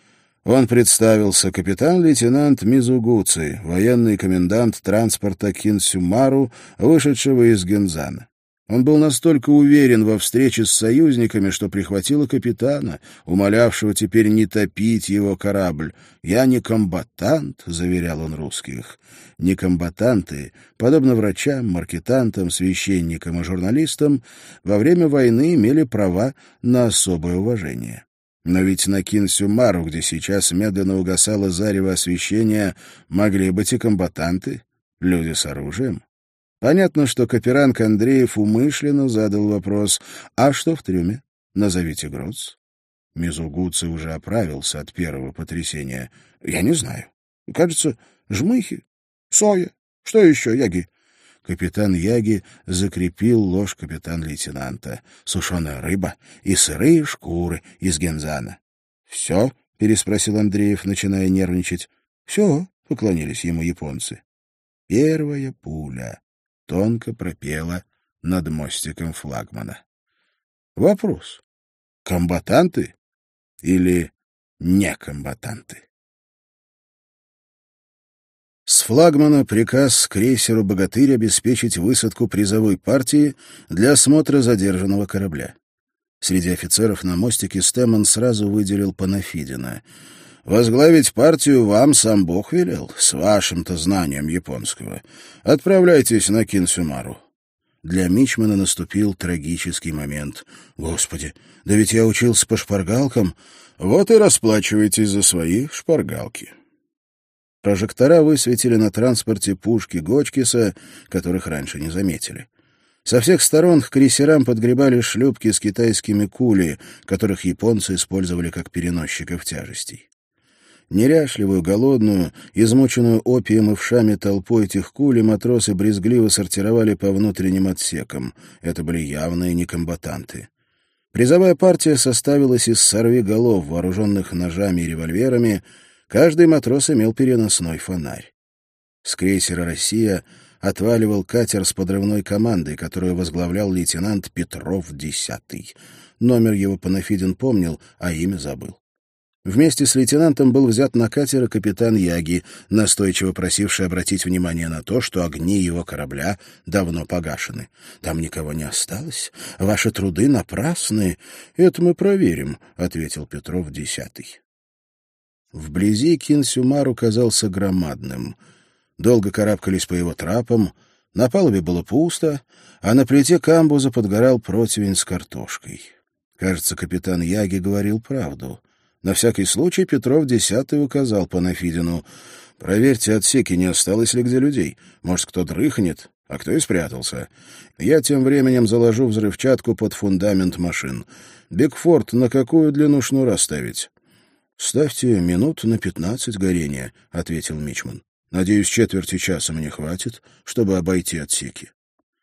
Он представился: капитан-лейтенант Мизугуци, военный комендант транспорта Кинсюмару, вышедшего из Гензана. Он был настолько уверен во встрече с союзниками, что прихватил и капитана, умолявшего теперь не топить его корабль. «Я не комбатант», — заверял он русских. Некомбатанты, подобно врачам, маркетантам, священникам и журналистам, во время войны имели права на особое уважение. Но ведь на Кинсюмару, где сейчас медленно угасало зарево освещения, могли быть и комбатанты, люди с оружием. Понятно, что Каперанг Андреев умышленно задал вопрос: «А что в трюме? Назовите груз». Мизугуци уже оправился от первого потрясения. «Я не знаю. Кажется, жмыхи, соя. Что еще, Яги? Капитан Яги закрепил ложь капитан-лейтенанта. Сушеная рыба и сырые шкуры из гензана. — Все? — переспросил Андреев, начиная нервничать. — Все, — поклонились ему японцы. Первая пуля тонко пропела над мостиком флагмана. Вопрос: комбатанты или не комбатанты? С флагмана приказ крейсеру «Богатырь» обеспечить высадку призовой партии для осмотра задержанного корабля. Среди офицеров на мостике Стэмон сразу выделил Панафидина. «Возглавить партию вам сам Бог велел, с вашим-то знанием японского. Отправляйтесь на Кинсюмару». Для мичмана наступил трагический момент. «Господи, да ведь я учился по шпаргалкам. Вот и расплачивайтесь за свои шпаргалки». Прожектора высветили на транспорте пушки Гочкиса, которых раньше не заметили. Со всех сторон к крейсерам подгребали шлюпки с китайскими кули, которых японцы использовали как переносчиков тяжестей. Неряшливую, голодную, измученную опием и вшами толпу этих кули матросы брезгливо сортировали по внутренним отсекам. Это были явные некомбатанты. Призовая партия составилась из сорвиголов, вооруженных ножами и револьверами. Каждый матрос имел переносной фонарь. С крейсера «Россия» отваливал катер с подрывной командой, которую возглавлял лейтенант Петров десятый. Номер его Панафидин помнил, а имя забыл. Вместе с лейтенантом был взят на катер капитан Яги, настойчиво просивший обратить внимание на то, что огни его корабля давно погашены. «Там никого не осталось. Ваши труды напрасны. Это мы проверим», — ответил Петров десятый. Вблизи Кинсюмару казался громадным. Долго карабкались по его трапам, на палубе было пусто, а на плите камбуза подгорал противень с картошкой. Кажется, капитан Яги говорил правду. На всякий случай Петров десятый указал Панафидину: «Проверьте отсеки, не осталось ли где людей. Может, кто дрыхнет, а кто и спрятался. Я тем временем заложу взрывчатку под фундамент машин. Бигфорд на какую длину шнура ставить?» «Ставьте минут на пятнадцать горения», — ответил мичман. «Надеюсь, четверти часа мне хватит, чтобы обойти отсеки».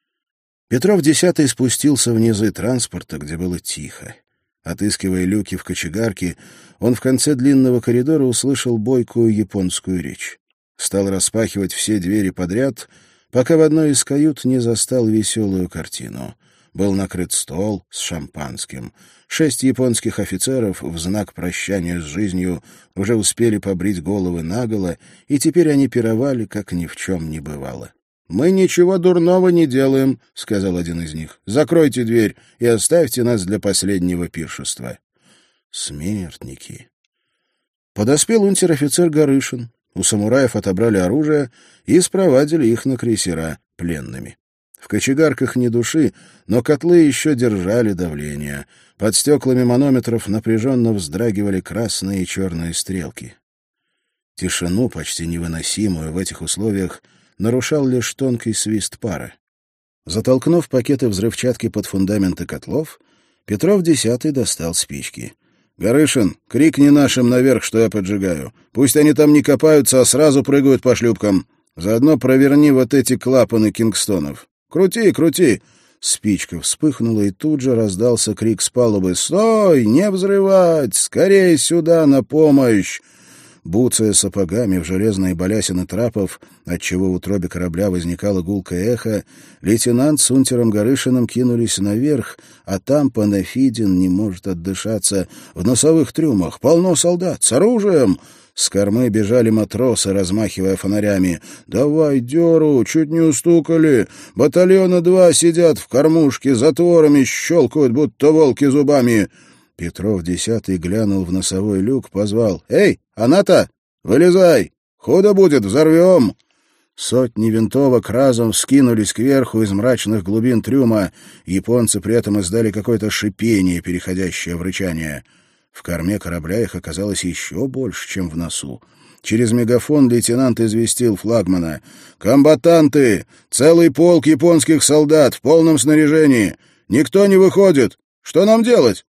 Петров десятый спустился в низы транспорта, где было тихо. Отыскивая люки в кочегарке, он в конце длинного коридора услышал бойкую японскую речь. Стал распахивать все двери подряд, пока в одной из кают не застал веселую картину. Был накрыт стол с шампанским. Шесть японских офицеров в знак прощания с жизнью уже успели побрить головы наголо, и теперь они пировали, как ни в чем не бывало. «Мы ничего дурного не делаем», — сказал один из них. «Закройте дверь и оставьте нас для последнего пиршества». Смертники. Подоспел унтер-офицер Горышин. У самураев отобрали оружие и спровадили их на крейсера пленными. В кочегарках ни души, но котлы еще держали давление. Под стеклами манометров напряженно вздрагивали красные и черные стрелки. Тишину, почти невыносимую в этих условиях, нарушал лишь тонкий свист пара. Затолкнув пакеты взрывчатки под фундаменты котлов, Петров десятый достал спички. «Горышин, крикни нашим наверх, что я поджигаю. Пусть они там не копаются, а сразу прыгают по шлюпкам. Заодно проверни вот эти клапаны кингстонов. Крути, крути!» Спичка вспыхнула, и тут же раздался крик с палубы: «Стой! Не взрывать! Скорей сюда на помощь!» Буцая сапогами в железные балясины трапов, отчего в утробе корабля возникало гулкое эхо, лейтенант с унтером Горышиным кинулись наверх, а там Панафидин не может отдышаться. В носовых трюмах полно солдат с оружием. С кормы бежали матросы, размахивая фонарями. «Давай дёру, чуть не устукали. Батальона два сидят в кормушке, затворами щелкают, будто волки зубами». Петров десятый глянул в носовой люк, позвал: «Эй, Аната, вылезай! Худо будет, взорвем!» Сотни винтовок разом вскинулись кверху из мрачных глубин трюма. Японцы при этом издали какое-то шипение, переходящее в рычание. В корме корабля их оказалось еще больше, чем в носу. Через мегафон лейтенант известил флагмана: «Комбатанты! Целый полк японских солдат в полном снаряжении! Никто не выходит! Что нам делать?»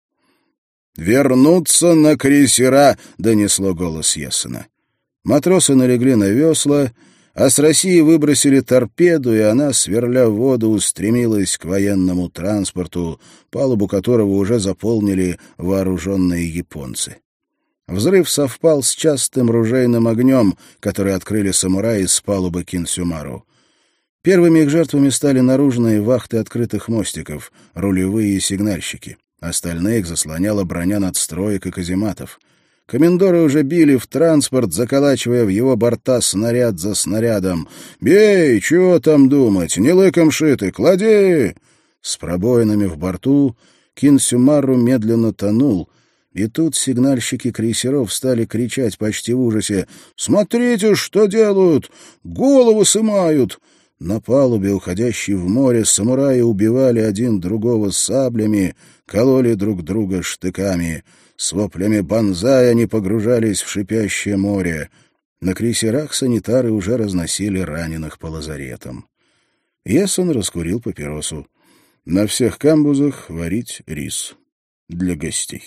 «Вернуться на крейсера!» — донесло голос Ессена. Матросы налегли на весла, а с России выбросили торпеду, и она, сверля в воду, устремилась к военному транспорту, палубу которого уже заполнили вооруженные японцы. Взрыв совпал с частым ружейным огнем, который открыли самураи с палубы Кинсюмару. Первыми их жертвами стали наружные вахты открытых мостиков, рулевые и сигнальщики. Остальных заслоняла броня надстроек и казематов. Комендоры уже били в транспорт, заколачивая в его борта снаряд за снарядом. «Бей! Чего там думать? Не лыком шиты! Клади!» С пробоинами в борту Кинсюмару медленно тонул, и тут сигнальщики крейсеров стали кричать почти в ужасе: «Смотрите, что делают! Голову сымают!» На палубе, уходящей в море, самураи убивали один другого саблями, кололи друг друга штыками. С воплями «Бонзай» они погружались в шипящее море. На крейсерах санитары уже разносили раненых по лазаретам. Есон раскурил папиросу. На всех камбузах варить рис. Для гостей.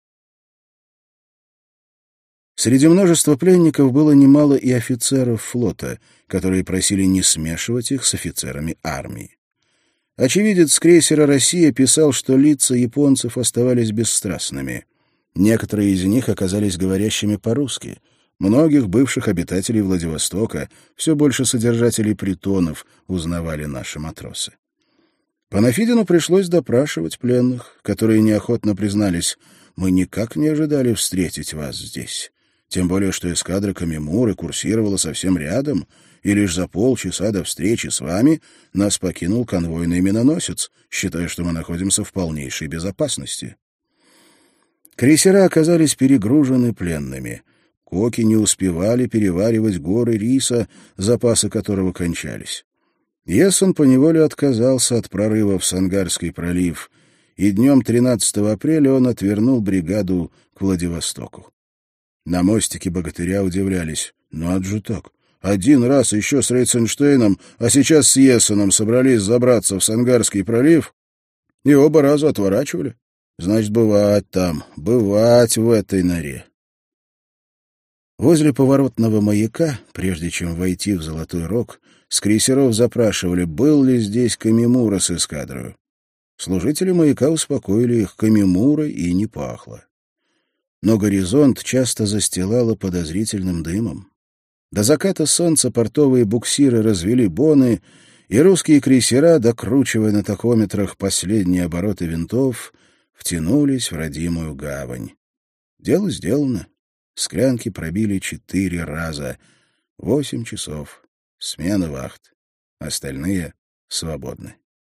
Среди множества пленников было немало и офицеров флота, которые просили не смешивать их с офицерами армии. Очевидец крейсера «Россия» писал, что лица японцев оставались бесстрастными. Некоторые из них оказались говорящими по-русски. Многих бывших обитателей Владивостока, все больше содержателей притонов, узнавали наши матросы. Панафидину пришлось допрашивать пленных, которые неохотно признались: «Мы никак не ожидали встретить вас здесь. Тем более, что эскадра Камимуры курсировала совсем рядом, и лишь за полчаса до встречи с вами нас покинул конвойный миноносец, считая, что мы находимся в полнейшей безопасности». Крейсера оказались перегружены пленными. Коки не успевали переваривать горы риса, запасы которого кончались. Есон поневоле отказался от прорыва в Сангарский пролив, и днем тринадцатого апреля он отвернул бригаду к Владивостоку. На мостике богатыря удивлялись: «Надо же так! Один раз еще с Рейценштейном, а сейчас с Ессеном собрались забраться в Сангарский пролив, и оба раза отворачивали. Значит, бывать там, бывать в этой норе». Возле поворотного маяка, прежде чем войти в Золотой Рог, с крейсеров запрашивали, был ли здесь Камимура с эскадрою. Служители маяка успокоили их: Камимура и не пахло. Но горизонт часто застилало подозрительным дымом. До заката солнца портовые буксиры развели боны, и русские крейсера, докручивая на тахометрах последние обороты винтов, втянулись в родимую гавань. Дело сделано. Склянки пробили четыре раза. Восемь часов. Смена вахт. Остальные свободны.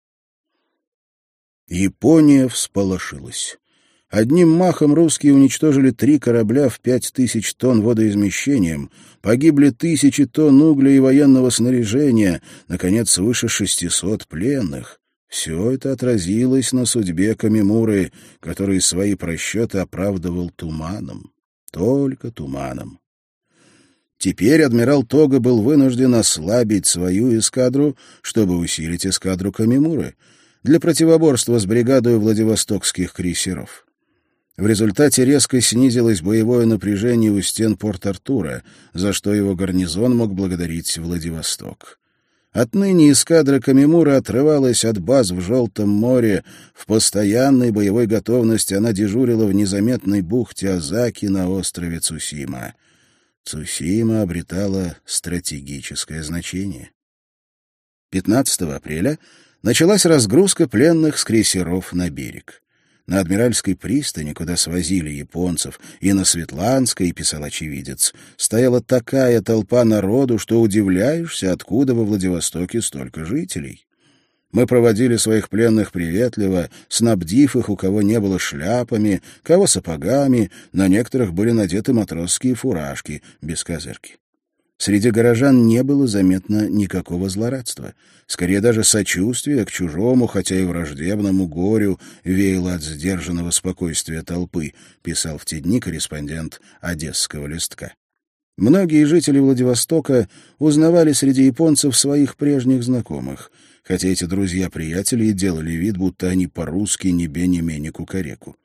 Япония всполошилась. Одним махом русские уничтожили три корабля в пять тысяч тонн водоизмещением, погибли тысячи тонн угля и военного снаряжения, наконец, свыше шестисот пленных. Все это отразилось на судьбе Камимуры, который свои просчеты оправдывал туманом. Только туманом. Теперь адмирал Тога был вынужден ослабить свою эскадру, чтобы усилить эскадру Камимуры, для противоборства с бригадой владивостокских крейсеров. В результате резко снизилось боевое напряжение у стен Порт-Артура, за что его гарнизон мог благодарить Владивосток. Отныне эскадра Камимуры отрывалась от баз в Желтом море. В постоянной боевой готовности она дежурила в незаметной бухте Азаки на острове Цусима. Цусима обретала стратегическое значение. пятнадцатого апреля началась разгрузка пленных с крейсеров на берег. На Адмиральской пристани, куда свозили японцев, и на Светланской, писал очевидец, стояла такая толпа народу, что удивляешься, откуда во Владивостоке столько жителей. Мы проводили своих пленных приветливо, снабдив их, у кого не было, шляпами, кого сапогами, на некоторых были надеты матросские фуражки без козырки. Среди горожан не было заметно никакого злорадства. Скорее даже сочувствие к чужому, хотя и враждебному горю, веяло от сдержанного спокойствия толпы, писал в те дни корреспондент «Одесского листка». Многие жители Владивостока узнавали среди японцев своих прежних знакомых, хотя эти друзья-приятели и делали вид, будто они по-русски ни бе ни ме ни кукареку.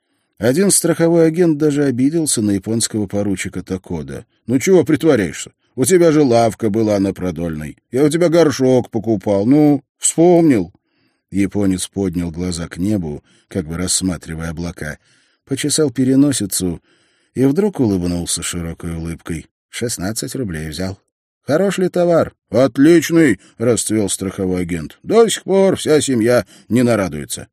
Один страховой агент даже обиделся на японского поручика Такода. «Ну чего притворяешься? У тебя же лавка была на Продольной. Я у тебя горшок покупал. Ну, вспомнил». Японец поднял глаза к небу, как бы рассматривая облака, почесал переносицу и вдруг улыбнулся широкой улыбкой. «Шестнадцать рублей взял. Хорош ли товар?» «Отличный», — расцвел страховой агент. «До сих пор вся семья не нарадуется».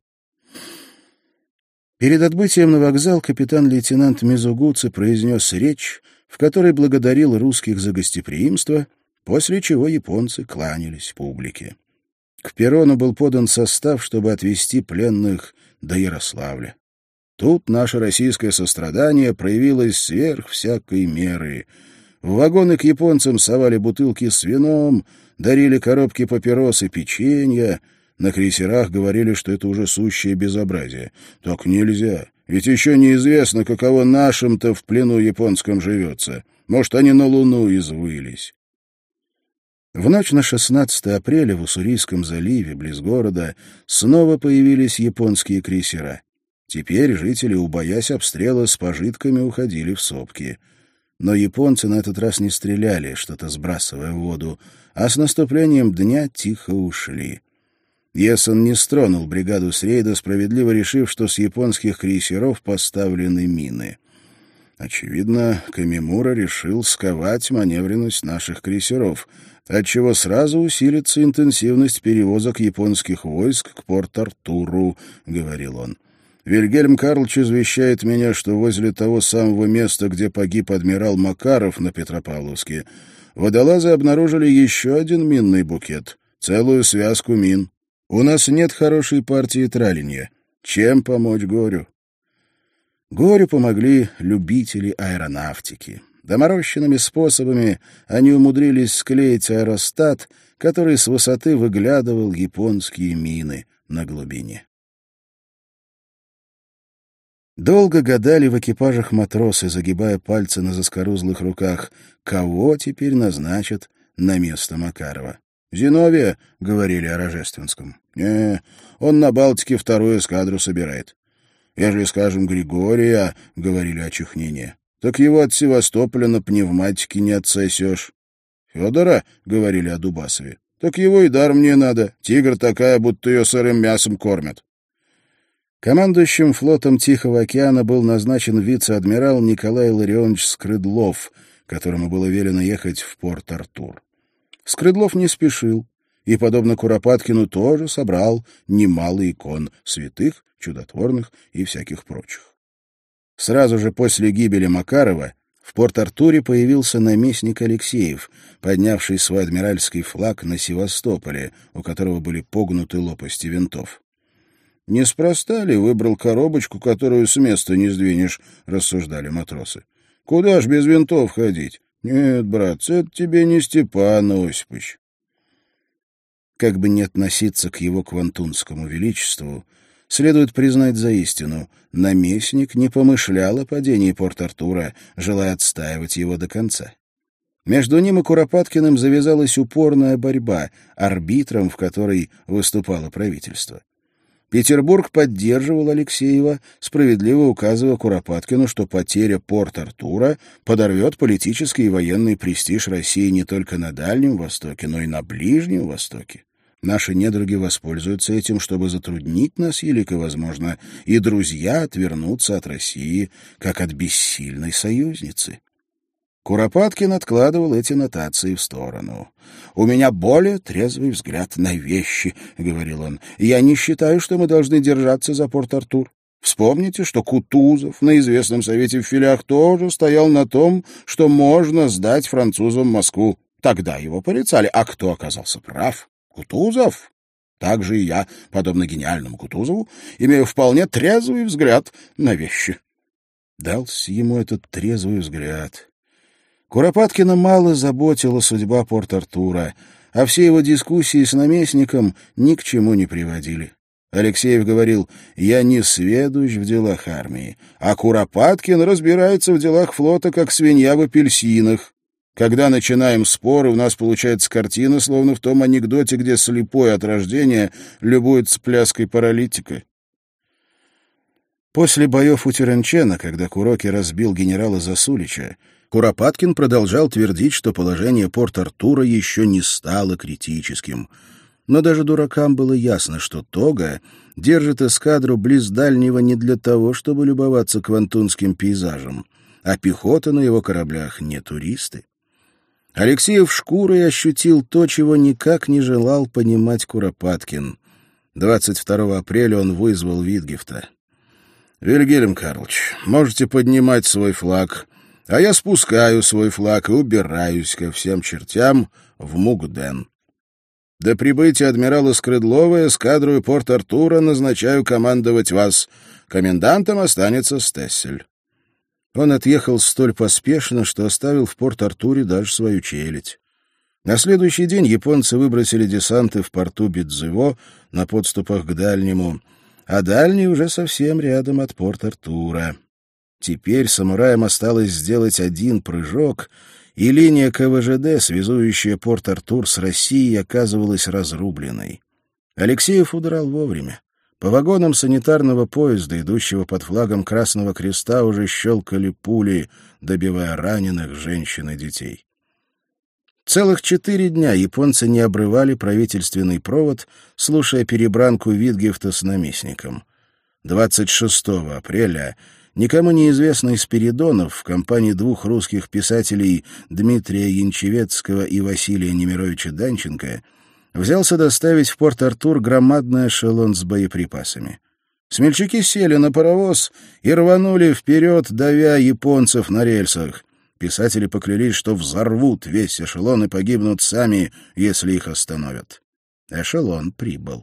Перед отбытием на вокзал капитан-лейтенант Мизугуци произнес речь, в которой благодарил русских за гостеприимство, после чего японцы кланялись публике. К перрону был подан состав, чтобы отвезти пленных до Ярославля. Тут наше российское сострадание проявилось сверх всякой меры. В вагоны к японцам совали бутылки с вином, дарили коробки папирос и печенья. На крейсерах говорили, что это уже сущее безобразие. Так нельзя, ведь еще неизвестно, каково нашим-то в плену японском живется. Может, они на Луну извылись. В ночь на шестнадцатое апреля в Уссурийском заливе, близ города, снова появились японские крейсера. Теперь жители, убоясь обстрела, с пожитками уходили в сопки. Но японцы на этот раз не стреляли, что-то сбрасывая в воду, а с наступлением дня тихо ушли. Ессен не стронул бригаду с рейда, справедливо решив, что с японских крейсеров поставлены мины. Очевидно, Камимура решил сковать маневренность наших крейсеров, отчего сразу усилится интенсивность перевозок японских войск к Порт-Артуру, — говорил он. Вильгельм Карлович извещает меня, что возле того самого места, где погиб адмирал Макаров на Петропавловске, водолазы обнаружили еще один минный букет, целую связку мин. У нас нет хорошей партии тралинья. Чем помочь горю? Горю помогли любители аэронавтики. Доморощенными способами они умудрились склеить аэростат, который с высоты выглядывал японские мины на глубине. Долго гадали в экипажах матросы, загибая пальцы на заскорузлых руках, кого теперь назначат на место Макарова. «Зиновия», — говорили о Рожественском. «Не, он на Балтике вторую эскадру собирает». «Ежели, скажем, Григория», — говорили о Чухнине, — «так его от Севастополя на пневматике не отсосешь». «Федора», — говорили о Дубасове, — «так его и дар мне надо. Тигр такая, будто ее сырым мясом кормят». Командующим флотом Тихого океана был назначен вице-адмирал Николай Илларионович Скрыдлов, которому было велено ехать в Порт-Артур. Скрыдлов не спешил и, подобно Куропаткину, тоже собрал немало икон святых, чудотворных и всяких прочих. Сразу же после гибели Макарова в Порт-Артуре появился наместник Алексеев, поднявший свой адмиральский флаг на Севастополе, у которого были погнуты лопасти винтов. «Неспроста ли выбрал коробочку, которую с места не сдвинешь?» — рассуждали матросы. «Куда ж без винтов ходить? Нет, братцы, это тебе не Степан Осипович». Как бы ни относиться к его квантунскому величеству, следует признать за истину, наместник не помышлял о падении Порт-Артура, желая отстаивать его до конца. Между ним и Куропаткиным завязалась упорная борьба, арбитром в которой выступало правительство. Петербург поддерживал Алексеева, справедливо указывая Куропаткину, что потеря Порт-Артура подорвет политический и военный престиж России не только на Дальнем Востоке, но и на Ближнем Востоке. Наши недруги воспользуются этим, чтобы затруднить нас, елико возможно, и друзья отвернутся от России, как от бессильной союзницы. Куропаткин откладывал эти нотации в сторону. «У меня более трезвый взгляд на вещи», — говорил он. «Я не считаю, что мы должны держаться за Порт-Артур. Вспомните, что Кутузов на известном совете в Филях тоже стоял на том, что можно сдать французам Москву. Тогда его порицали. А кто оказался прав? Кутузов. Так же и я, подобно гениальному Кутузову, имею вполне трезвый взгляд на вещи». Дался ему этот трезвый взгляд. Куропаткина мало заботила судьба Порт-Артура, а все его дискуссии с наместником ни к чему не приводили. Алексеев говорил: «Я не сведущ в делах армии, а Куропаткин разбирается в делах флота, как свинья в апельсинах. Когда начинаем споры, у нас получается картина, словно в том анекдоте, где слепой от рождения любуется пляской паралитика». После боев у Теренчена, когда Куроки разбил генерала Засулича, Куропаткин продолжал твердить, что положение Порт-Артура еще не стало критическим. Но даже дуракам было ясно, что Тога держит эскадру близ дальнего не для того, чтобы любоваться квантунским пейзажем, а пехота на его кораблях не туристы. Алексеев шкурой ощутил то, чего никак не желал понимать Куропаткин. двадцать второго апреля он вызвал Витгефта. «Вильгельм Карлович, можете поднимать свой флаг, а я спускаю свой флаг и убираюсь ко всем чертям в Мугден. До прибытия адмирала Скрыдлова эскадру и Порт-Артура назначаю командовать вас. Комендантом останется Стессель». Он отъехал столь поспешно, что оставил в Порт-Артуре даже свою челядь. На следующий день японцы выбросили десанты в порту Бидзево на подступах к Дальнему, а Дальний уже совсем рядом от Порт-Артура. Теперь самураям осталось сделать один прыжок, и линия ка вэ жэ дэ, связующая Порт-Артур с Россией, оказывалась разрубленной. Алексеев удрал вовремя. По вагонам санитарного поезда, идущего под флагом Красного Креста, уже щелкали пули, добивая раненых, женщин и детей. Целых четыре дня японцы не обрывали правительственный провод, слушая перебранку Витгефта с наместником. двадцать шестого апреля никому неизвестный Спиридонов в компании двух русских писателей Дмитрия Янчевецкого и Василия Немировича Данченко взялся доставить в Порт-Артур громадный эшелон с боеприпасами. Смельчаки сели на паровоз и рванули вперед, давя японцев на рельсах. Писатели поклялись, что взорвут весь эшелон и погибнут сами, если их остановят. Эшелон прибыл.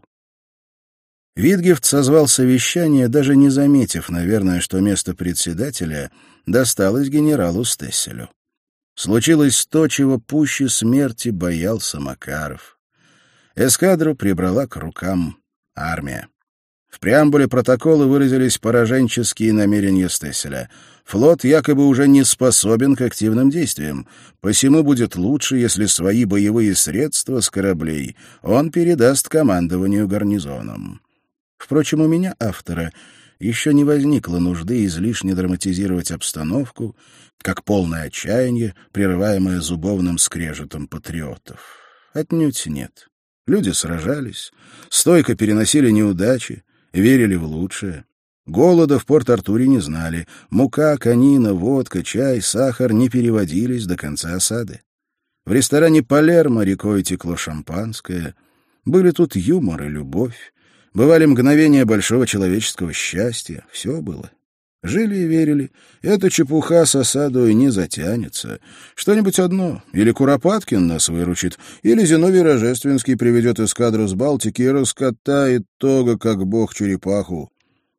Витгефт созвал совещание, даже не заметив, наверное, что место председателя досталось генералу Стесселю. Случилось то, чего пуще смерти боялся Макаров. Эскадру прибрала к рукам армия. В преамбуле протокола выразились пораженческие намерения Стесселя. Флот якобы уже не способен к активным действиям, посему будет лучше, если свои боевые средства с кораблей он передаст командованию гарнизоном. Впрочем, у меня, автора, еще не возникло нужды излишне драматизировать обстановку, как полное отчаяние, прерываемое зубовным скрежетом патриотов. Отнюдь нет. Люди сражались, стойко переносили неудачи, верили в лучшее. Голода в Порт-Артуре не знали. Мука, конина, водка, чай, сахар не переводились до конца осады. В ресторане «Палермо» рекой текло шампанское. Были тут юмор и любовь. Бывали мгновения большого человеческого счастья. Все было. Жили и верили. Эта чепуха с осадой не затянется. Что-нибудь одно. Или Куропаткин нас выручит, или Зиновий Рожественский приведет эскадру с Балтики и раскатает Тога, как бог черепаху.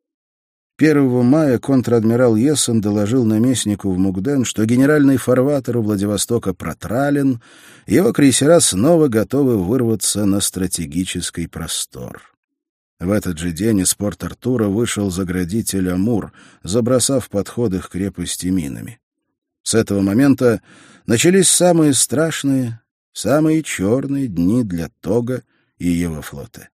первого мая контр-адмирал Ессен доложил наместнику в Мугден, что генеральный фарватер у Владивостока протрален, его крейсера снова готовы вырваться на стратегический простор. В этот же день из Порт-Артура вышел заградитель Амур, забросав подходы к крепости минами. С этого момента начались самые страшные, самые черные дни для Тога и его флота.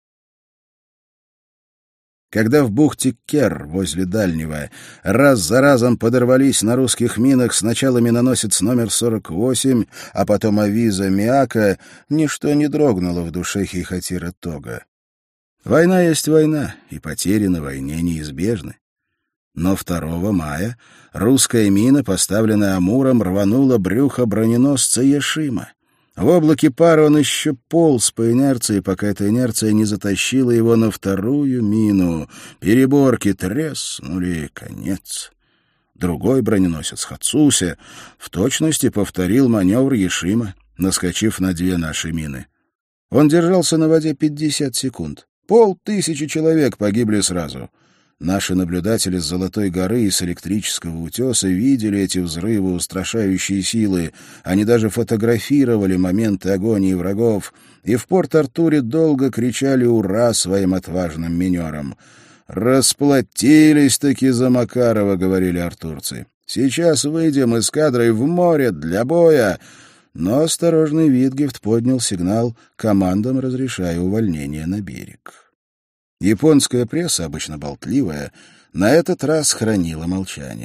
Когда в бухте Кер, возле Дальнего, раз за разом подорвались на русских минах сначала миноносец номер сорок восемь, а потом авиза Миака, ничто не дрогнуло в душе Хейхатира Тога. Война есть война, и потери на войне неизбежны. Но второго мая русская мина, поставленная Амуром, рванула брюхо броненосца Яшима. В облаке пара он еще полз по инерции, пока эта инерция не затащила его на вторую мину. Переборки треснули, конец. Другой броненосец Хацуся в точности повторил маневр Яшима, наскочив на две наши мины. Он держался на воде пятьдесят секунд. Полтысячи человек погибли сразу. Наши наблюдатели с Золотой горы и с электрического утеса видели эти взрывы, устрашающие силы. Они даже фотографировали моменты агонии врагов, и в Порт-Артуре долго кричали «Ура!» своим отважным минерам. «Расплатились-таки за Макарова», — говорили артурцы. «Сейчас выйдем эскадрой в море для боя». Но осторожный Витгефт поднял сигнал, командам разрешая увольнение на берег. Японская пресса, обычно болтливая, на этот раз хранила молчание.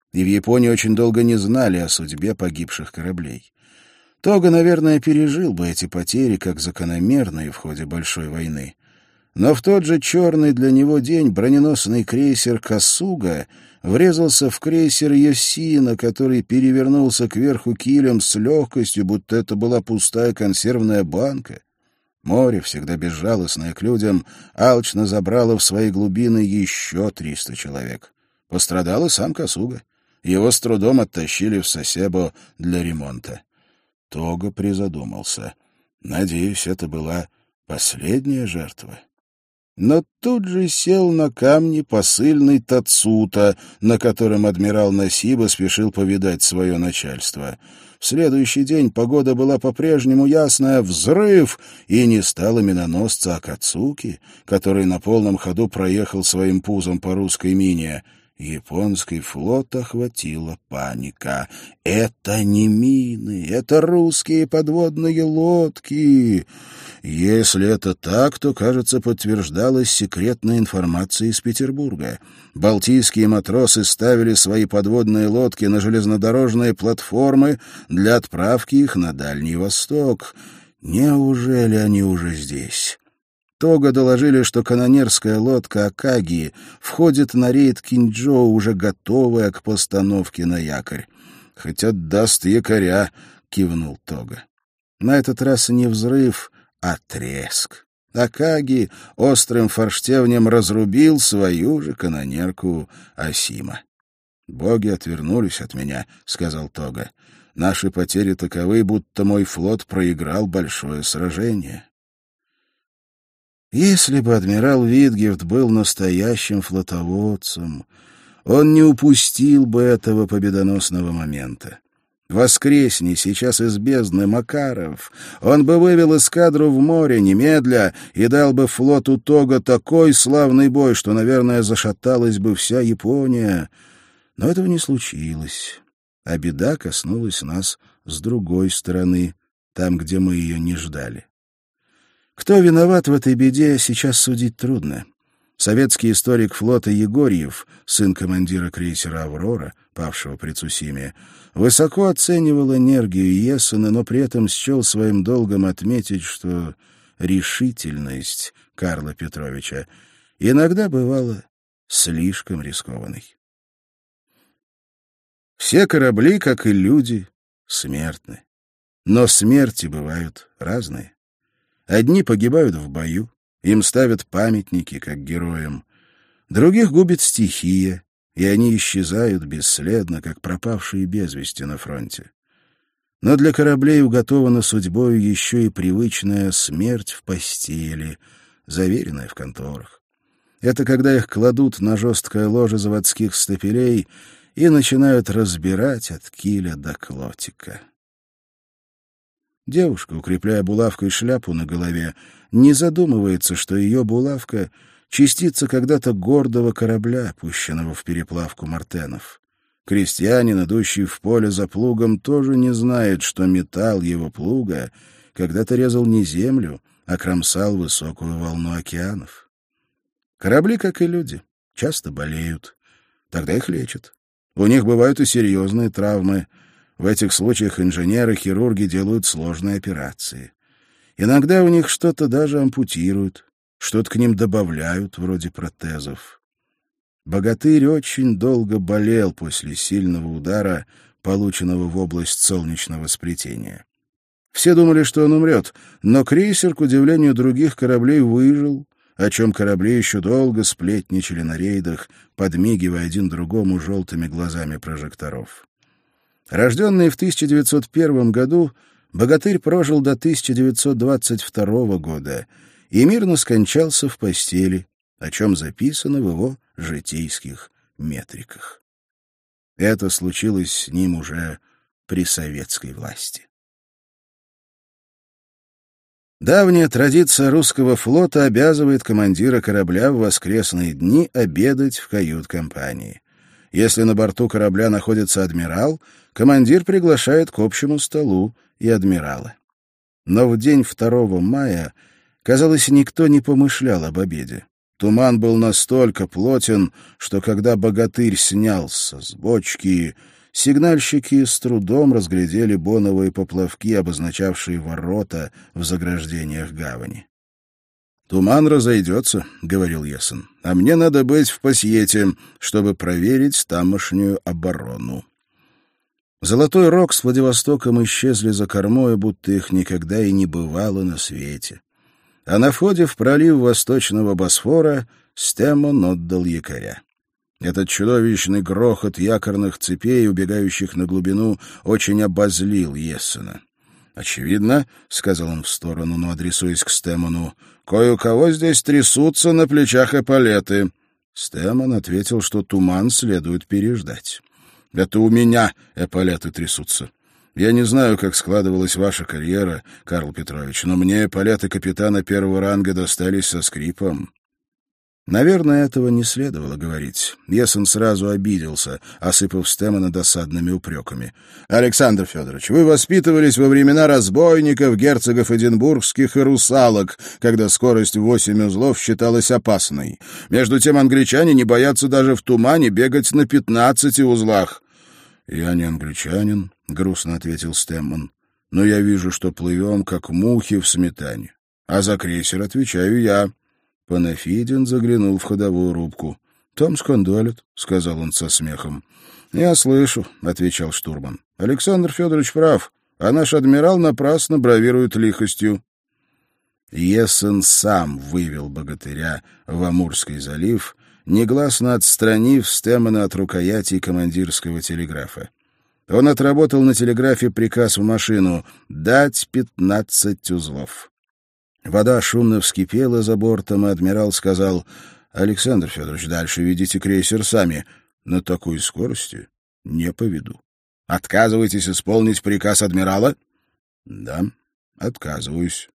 и в Японии очень долго не знали о судьбе погибших кораблей. Тога, наверное, пережил бы эти потери как закономерные в ходе Большой войны. Но в тот же черный для него день броненосный крейсер «Касуга» врезался в крейсер «Йосина», который перевернулся кверху килем с легкостью, будто это была пустая консервная банка. Море, всегда безжалостное к людям, алчно забрало в свои глубины еще триста человек. Пострадал и сам «Касуга». Его с трудом оттащили в Сасебо для ремонта. Тога призадумался. Надеюсь, это была последняя жертва. Но тут же сел на камни посыльный Тацута, на котором адмирал Насиба спешил повидать свое начальство. В следующий день погода была по-прежнему ясная, взрыв, и не стало миноносца Акацуки, который на полном ходу проехал своим пузом по русской мине. Японский флот охватила паника. «Это не мины, это русские подводные лодки!» Если это так, то, кажется, подтверждалась секретная информация из Петербурга. Балтийские матросы ставили свои подводные лодки на железнодорожные платформы для отправки их на Дальний Восток. Неужели они уже здесь? Тога доложили, что канонерская лодка «Акаги» входит на рейд Кинджоу, уже готовая к постановке на якорь. «Хоть отдаст якоря», — кивнул Тога. На этот раз не взрыв, а треск. Акаги острым форштевнем разрубил свою же канонерку Асима. «Боги отвернулись от меня», — сказал Тога. «Наши потери таковы, будто мой флот проиграл большое сражение». Если бы адмирал Витгефт был настоящим флотоводцем, он не упустил бы этого победоносного момента. Воскресни сейчас из бездны Макаров, он бы вывел эскадру в море немедля и дал бы флоту Тога такой славный бой, что, наверное, зашаталась бы вся Япония. Но этого не случилось, а беда коснулась нас с другой стороны, там, где мы ее не ждали. Кто виноват в этой беде, сейчас судить трудно. Советский историк флота Егорьев, сын командира крейсера «Аврора», павшего при Цусиме, высоко оценивал энергию Иессена, но при этом счел своим долгом отметить, что решительность Карла Петровича иногда бывала слишком рискованной. Все корабли, как и люди, смертны. Но смерти бывают разные. Одни погибают в бою, им ставят памятники, как героям. Других губит стихия, и они исчезают бесследно, как пропавшие без вести на фронте. Но для кораблей уготована судьбою еще и привычная смерть в постели, заверенная в конторах. Это когда их кладут на жесткое ложе заводских стапелей и начинают разбирать от киля до клотика. Девушка, укрепляя булавкой шляпу на голове, не задумывается, что ее булавка — частица когда-то гордого корабля, пущенного в переплавку мартенов. Крестьянин, идущий в поле за плугом, тоже не знает, что металл его плуга когда-то резал не землю, а кромсал высокую волну океанов. Корабли, как и люди, часто болеют. Тогда их лечат. У них бывают и серьезные травмы. В этих случаях инженеры, хирурги делают сложные операции. Иногда у них что-то даже ампутируют, что-то к ним добавляют, вроде протезов. Богатырь очень долго болел после сильного удара, полученного в область солнечного сплетения. Все думали, что он умрет, но крейсер, к удивлению других кораблей, выжил, о чем корабли еще долго сплетничали на рейдах, подмигивая один другому желтыми глазами прожекторов. Рожденный в тысяча девятьсот первом году, Богатырь прожил до тысяча девятьсот двадцать второго года и мирно скончался в постели, о чем записано в его житейских метриках. Это случилось с ним уже при советской власти. Давняя традиция русского флота обязывает командира корабля в воскресные дни обедать в кают-компании. Если на борту корабля находится адмирал, командир приглашает к общему столу и адмирала. Но в день второго мая, казалось, никто не помышлял об обеде. Туман был настолько плотен, что когда богатырь снялся с бочки, сигнальщики с трудом разглядели боновые поплавки, обозначавшие ворота в заграждениях гавани. «Туман разойдется», — говорил Ессен, — «а мне надо быть в Пасьете, чтобы проверить тамошнюю оборону». Золотой Рог с Владивостоком исчезли за кормой, будто их никогда и не бывало на свете. А на входе в пролив Восточного Босфора Стэмон отдал якоря. Этот чудовищный грохот якорных цепей, убегающих на глубину, очень обозлил Ессена. «Очевидно, — сказал он в сторону, но адресуясь к Стэмону, — кое у кого здесь трясутся на плечах эполеты». Стэмон ответил, что туман следует переждать. «Это у меня эполеты трясутся. Я не знаю, как складывалась ваша карьера, Карл Петрович, но мне эполеты капитана первого ранга достались со скрипом». Наверное, этого не следовало говорить. Ессен сразу обиделся, осыпав Стэмона досадными упреками. «Александр Федорович, вы воспитывались во времена разбойников, герцогов эдинбургских и русалок, когда скорость в восемь узлов считалась опасной. Между тем англичане не боятся даже в тумане бегать на пятнадцати узлах». «Я не англичанин», — грустно ответил Стэмон, «но я вижу, что плывем, как мухи в сметане. А за крейсер отвечаю я». Панафидин заглянул в ходовую рубку. «Там скандалит», — сказал он со смехом. «Я слышу», — отвечал штурман. «Александр Федорович прав, а наш адмирал напрасно бравирует лихостью». Ессен сам вывел богатыря в Амурский залив, негласно отстранив Стэмона от рукояти командирского телеграфа. Он отработал на телеграфе приказ в машину «дать пятнадцать узлов». Вода шумно вскипела за бортом, и адмирал сказал: «Александр Федорович, дальше ведите крейсер сами. На такой скорости не поведу». «Отказываетесь исполнить приказ адмирала?» «Да, отказываюсь».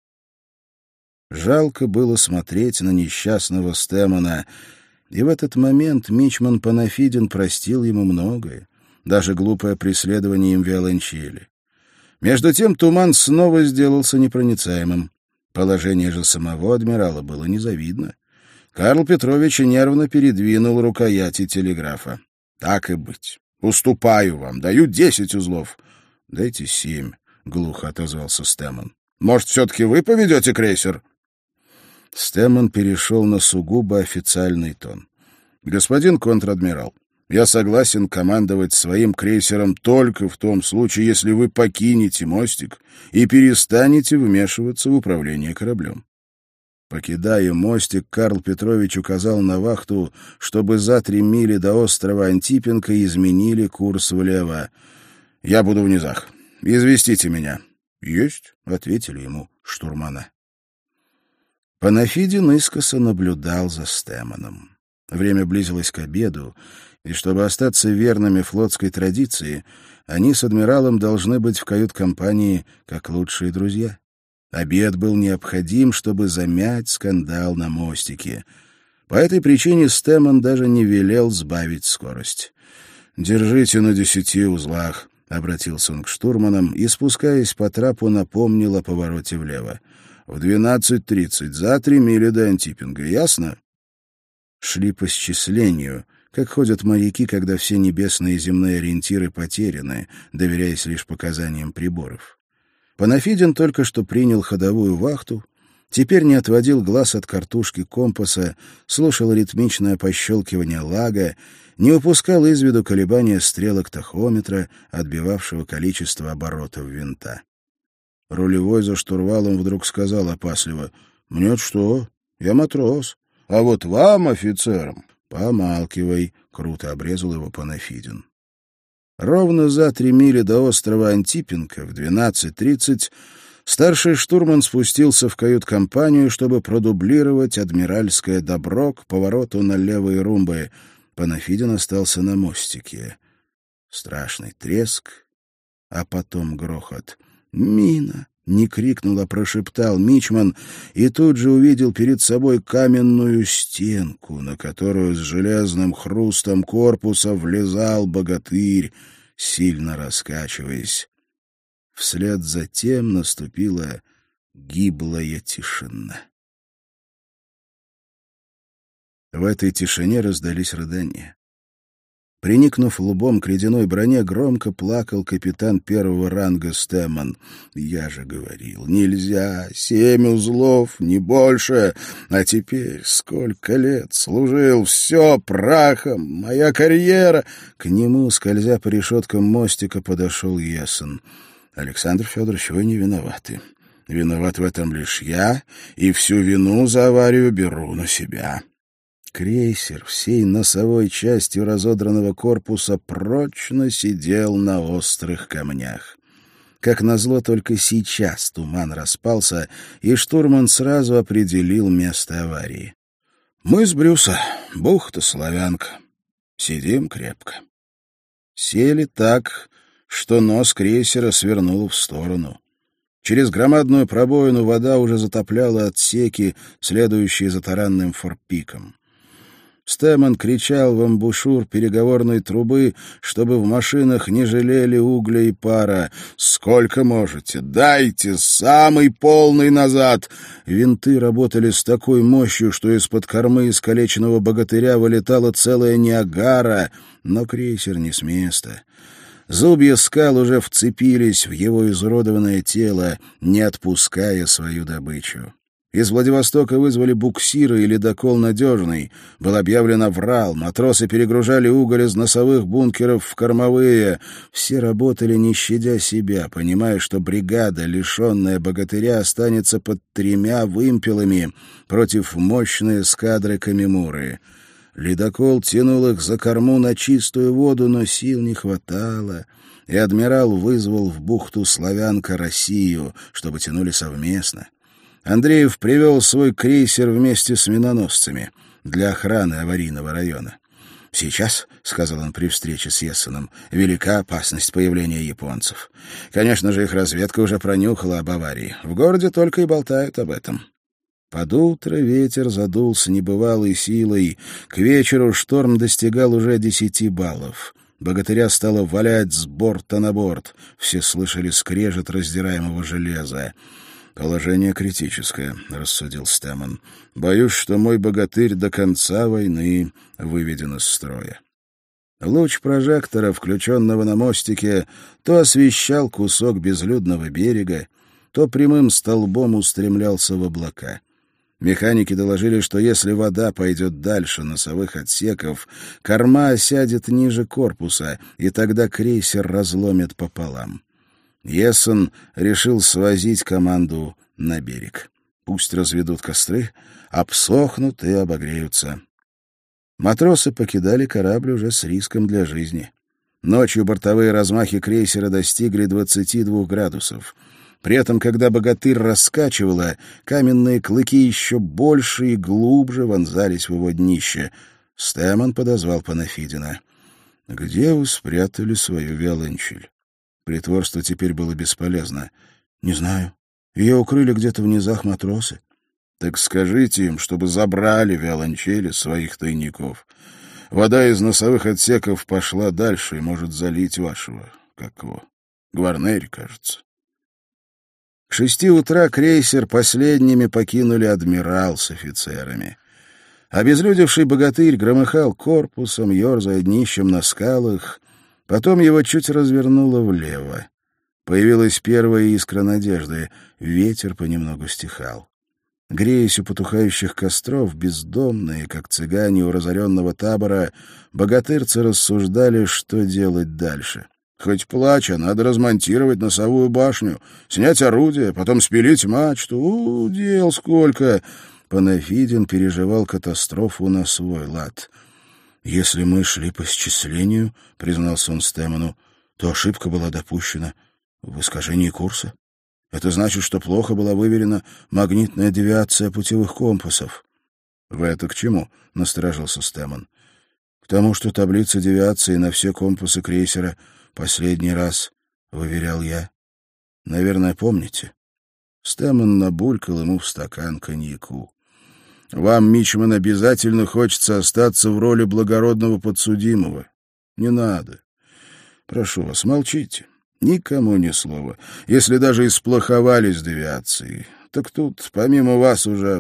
Жалко было смотреть на несчастного Стэмона, и в этот момент мичман Панафидин простил ему многое, даже глупое преследование им виолончели. Между тем туман снова сделался непроницаемым. Положение же самого адмирала было незавидно. Карл Петрович нервно передвинул рукояти телеграфа. «Так и быть. Уступаю вам. Даю десять узлов». «Дайте семь», — глухо отозвался Стэмон. «Может, все-таки вы поведете крейсер?» Стэмон перешел на сугубо официальный тон. «Господин контр-адмирал, я согласен командовать своим крейсером только в том случае, если вы покинете мостик и перестанете вмешиваться в управление кораблем». Покидая мостик, Карл Петрович указал на вахту, чтобы за три мили до острова Антипенко изменили курс влево. «Я буду в низах. Известите меня». «Есть», — ответили ему штурмана. Панафидин искоса наблюдал за Стэмоном. Время близилось к обеду, и чтобы остаться верными флотской традиции, они с адмиралом должны быть в кают-компании как лучшие друзья. Обед был необходим, чтобы замять скандал на мостике. По этой причине Стэмон даже не велел сбавить скорость. «Держите на десяти узлах», — обратился он к штурманам и, спускаясь по трапу, напомнил о повороте влево. «В двенадцать тридцать, за три мили до Антипинга, ясно?» Шли по счислению, как ходят моряки, когда все небесные и земные ориентиры потеряны, доверяясь лишь показаниям приборов. Панафидин только что принял ходовую вахту, теперь не отводил глаз от картушки компаса, слушал ритмичное пощелкивание лага, не упускал из виду колебания стрелок тахометра, отбивавшего количество оборотов винта. Рулевой за штурвалом вдруг сказал опасливо: «Мне что? Я матрос. А вот вам, офицерам...» «Помалкивай», — круто обрезал его Панафидин. Ровно за три мили до острова Антипенко в двенадцать тридцать старший штурман спустился в кают-компанию, чтобы продублировать адмиральское добро к повороту на левые румбы. Панафидин остался на мостике. Страшный треск, а потом грохот. «Мина!» — не крикнул, а прошептал мичман, и тут же увидел перед собой каменную стенку, на которую с железным хрустом корпуса влезал богатырь, сильно раскачиваясь. Вслед за тем наступила гиблая тишина. В этой тишине раздались рыдания. Приникнув лбом к ледяной броне, громко плакал капитан первого ранга Стэмон. «Я же говорил, нельзя, семь узлов, не больше. А теперь сколько лет служил, все прахом, моя карьера!» К нему, скользя по решеткам мостика, подошел Ессен. «Александр Федорович, вы не виноваты. Виноват в этом лишь я, и всю вину за аварию беру на себя». Крейсер всей носовой частью разодранного корпуса прочно сидел на острых камнях. Как назло, только сейчас туман распался, и штурман сразу определил место аварии. «Мы с Брюса, бухта Славянка. Сидим крепко». Сели так, что нос крейсера свернул в сторону. Через громадную пробоину вода уже затопляла отсеки, следующие за таранным форпиком. Стэмон кричал в амбушюр переговорной трубы, чтобы в машинах не жалели угля и пара. «Сколько можете? Дайте! Самый полный назад!» Винты работали с такой мощью, что из-под кормы искалеченного богатыря вылетала целая Ниагара, но крейсер не с места. Зубья скал уже вцепились в его изуродованное тело, не отпуская свою добычу. Из Владивостока вызвали буксиры и ледокол «Надежный». Был объявлен аврал, матросы перегружали уголь из носовых бункеров в кормовые. Все работали, не щадя себя, понимая, что бригада, лишенная богатыря, останется под тремя вымпелами против мощной эскадры Камимуры. Ледокол тянул их за корму на чистую воду, но сил не хватало, и адмирал вызвал в бухту Славянка Россию, чтобы тянули совместно. Андреев привел свой крейсер вместе с миноносцами для охраны аварийного района. «Сейчас, — сказал он при встрече с Ессеном, — велика опасность появления японцев. Конечно же, их разведка уже пронюхала об аварии. В городе только и болтают об этом». Под утро ветер задул с небывалой силой. К вечеру шторм достигал уже десяти баллов. Богатыря стало валять с борта на борт. Все слышали скрежет раздираемого железа. «Положение критическое», — рассудил Стэмон. «Боюсь, что мой богатырь до конца войны выведен из строя». Луч прожектора, включенного на мостике, то освещал кусок безлюдного берега, то прямым столбом устремлялся в облака. Механики доложили, что если вода пойдет дальше носовых отсеков, корма осядет ниже корпуса, и тогда крейсер разломит пополам. Ессен решил свозить команду на берег. Пусть разведут костры, обсохнут и обогреются. Матросы покидали корабль уже с риском для жизни. Ночью бортовые размахи крейсера достигли двадцати двух градусов. При этом, когда богатырь раскачивало, каменные клыки еще больше и глубже вонзались в его днище. Стэмон подозвал Панафидина. «Где вы спрятали свою виолончель?» Притворство теперь было бесполезно. «Не знаю. Ее укрыли где-то в низах матросы». «Так скажите им, чтобы забрали виолончели своих тайников. Вода из носовых отсеков пошла дальше и может залить вашего, как его, Гварнери, кажется». К шести утра крейсер последними покинули адмирал с офицерами. Обезлюдевший богатырь громыхал корпусом, ерзая днищем на скалах. Потом его чуть развернуло влево. Появилась первая искра надежды. Ветер понемногу стихал. Греясь у потухающих костров, бездомные, как цыгане у разоренного табора, богатырцы рассуждали, что делать дальше. «Хоть плачь, а надо размонтировать носовую башню, снять орудие, потом спилить мачту. У, дел сколько!» Панафидин переживал катастрофу на свой лад. «Если мы шли по счислению, — признался он Стэмону, — то ошибка была допущена в искажении курса. Это значит, что плохо была выверена магнитная девиация путевых компасов». «Вы это к чему?» — насторожился Стэмон. «К тому, что таблица девиации на все компасы крейсера последний раз выверял я. Наверное, помните?» Стэмон набулькал ему в стакан коньяку. «Вам, мичман, обязательно хочется остаться в роли благородного подсудимого. Не надо. Прошу вас, молчите. Никому ни слова. Если даже и сплоховали с девиацией, так тут, помимо вас, уже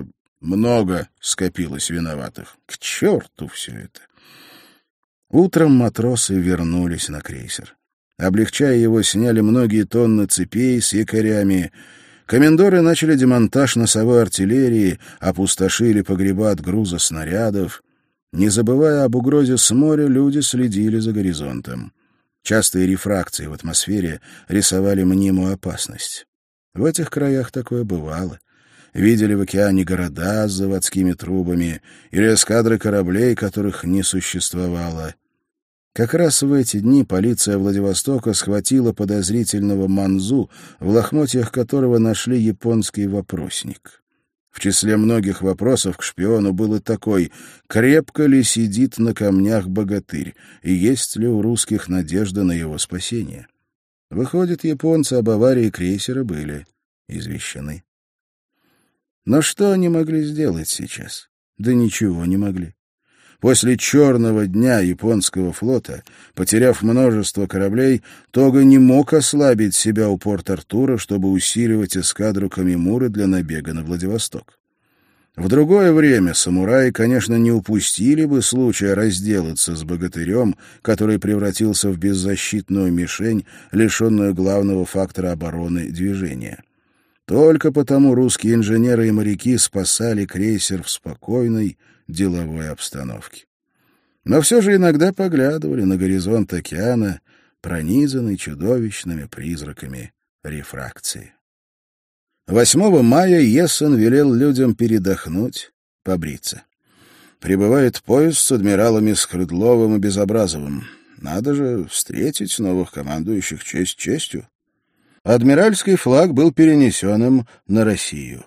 Много скопилось виноватых. К черту все это. Утром матросы вернулись на крейсер. Облегчая его, сняли многие тонны цепей с якорями. Комендоры начали демонтаж носовой артиллерии, опустошили погреба от груза снарядов. Не забывая об угрозе с моря, люди следили за горизонтом. Частые рефракции в атмосфере рисовали мнимую опасность. В этих краях такое бывало. Видели в океане города с заводскими трубами или эскадры кораблей, которых не существовало. Как раз в эти дни полиция Владивостока схватила подозрительного Манзу, в лохмотьях которого нашли японский вопросник. В числе многих вопросов к шпиону был и такой: крепко ли сидит на камнях богатырь, и есть ли у русских надежда на его спасение? Выходит, японцы об аварии крейсера были извещены. Но что они могли сделать сейчас? Да ничего не могли. После черного дня японского флота, потеряв множество кораблей, Тога не мог ослабить себя у Порт-Артура, чтобы усиливать эскадру Камимуры для набега на Владивосток. В другое время самураи, конечно, не упустили бы случая разделаться с богатырем, который превратился в беззащитную мишень, лишенную главного фактора обороны движения. Только потому русские инженеры и моряки спасали крейсер в спокойной, деловой обстановке. Но все же иногда поглядывали на горизонт океана, пронизанный чудовищными призраками рефракции. восьмого мая Ессен велел людям передохнуть, побриться. Прибывает поезд с адмиралами Скрыдловым и Безобразовым. Надо же встретить новых командующих честь честью. Адмиральский флаг был перенесен им на Россию.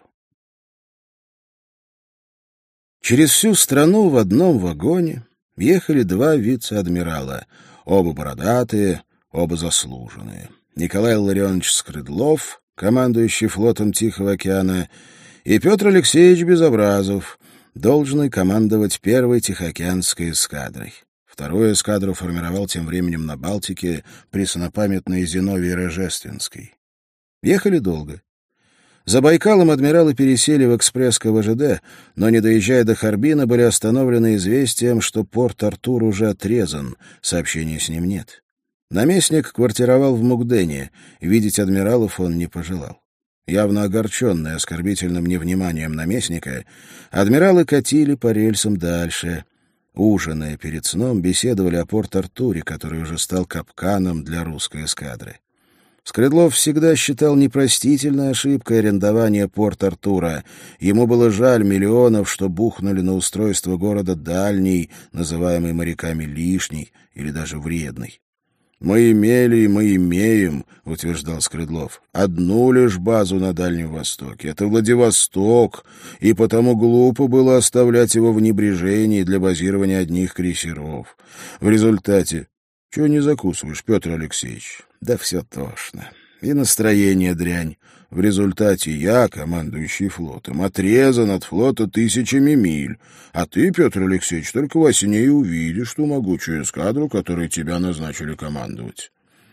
Через всю страну в одном вагоне ехали два вице-адмирала, оба бородатые, оба заслуженные. Николай Илларионович Скрыдлов, командующий флотом Тихого океана, и Петр Алексеевич Безобразов, должный командовать первой Тихоокеанской эскадрой. Вторую эскадру формировал тем временем на Балтике преснопамятный Зиновий Рожественский. Ехали долго. За Байкалом адмиралы пересели в экспресс ка вэ жэ дэ, но, не доезжая до Харбина, были остановлены известием, что Порт-Артур уже отрезан, сообщения с ним нет. Наместник квартировал в Мукдене, видеть адмиралов он не пожелал. Явно огорченные оскорбительным невниманием наместника, адмиралы катили по рельсам дальше. Ужиная перед сном, беседовали о Порт-Артуре, который уже стал капканом для русской эскадры. Скрыдлов всегда считал непростительной ошибкой арендование Порт-Артура. Ему было жаль миллионов, что бухнули на устройство города дальний, называемый моряками лишний или даже вредный. «Мы имели и мы имеем», — утверждал Скрыдлов, — «одну лишь базу на Дальнем Востоке. Это Владивосток, и потому глупо было оставлять его в небрежении для базирования одних крейсеров. В результате... Чего не закусываешь, Петр Алексеевич? Да все тошно. И настроение дрянь. В результате я, командующий флотом, отрезан от флота тысячами миль. А ты, Петр Алексеевич, только во сне и увидишь ту могучую эскадру, которой тебя назначили командовать».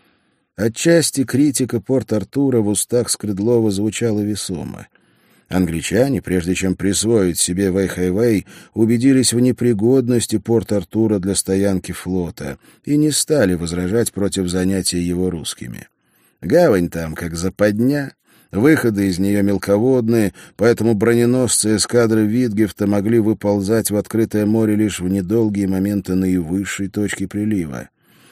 Отчасти критика Порт-Артура в устах Скрыдлова звучала весомо. Англичане, прежде чем присвоить себе Вэйхайвэй, убедились в непригодности Порт-Артура для стоянки флота и не стали возражать против занятия его русскими. Гавань там как западня, выходы из нее мелководные, поэтому броненосцы эскадры Витгефта могли выползать в открытое море лишь в недолгие моменты наивысшей точки прилива.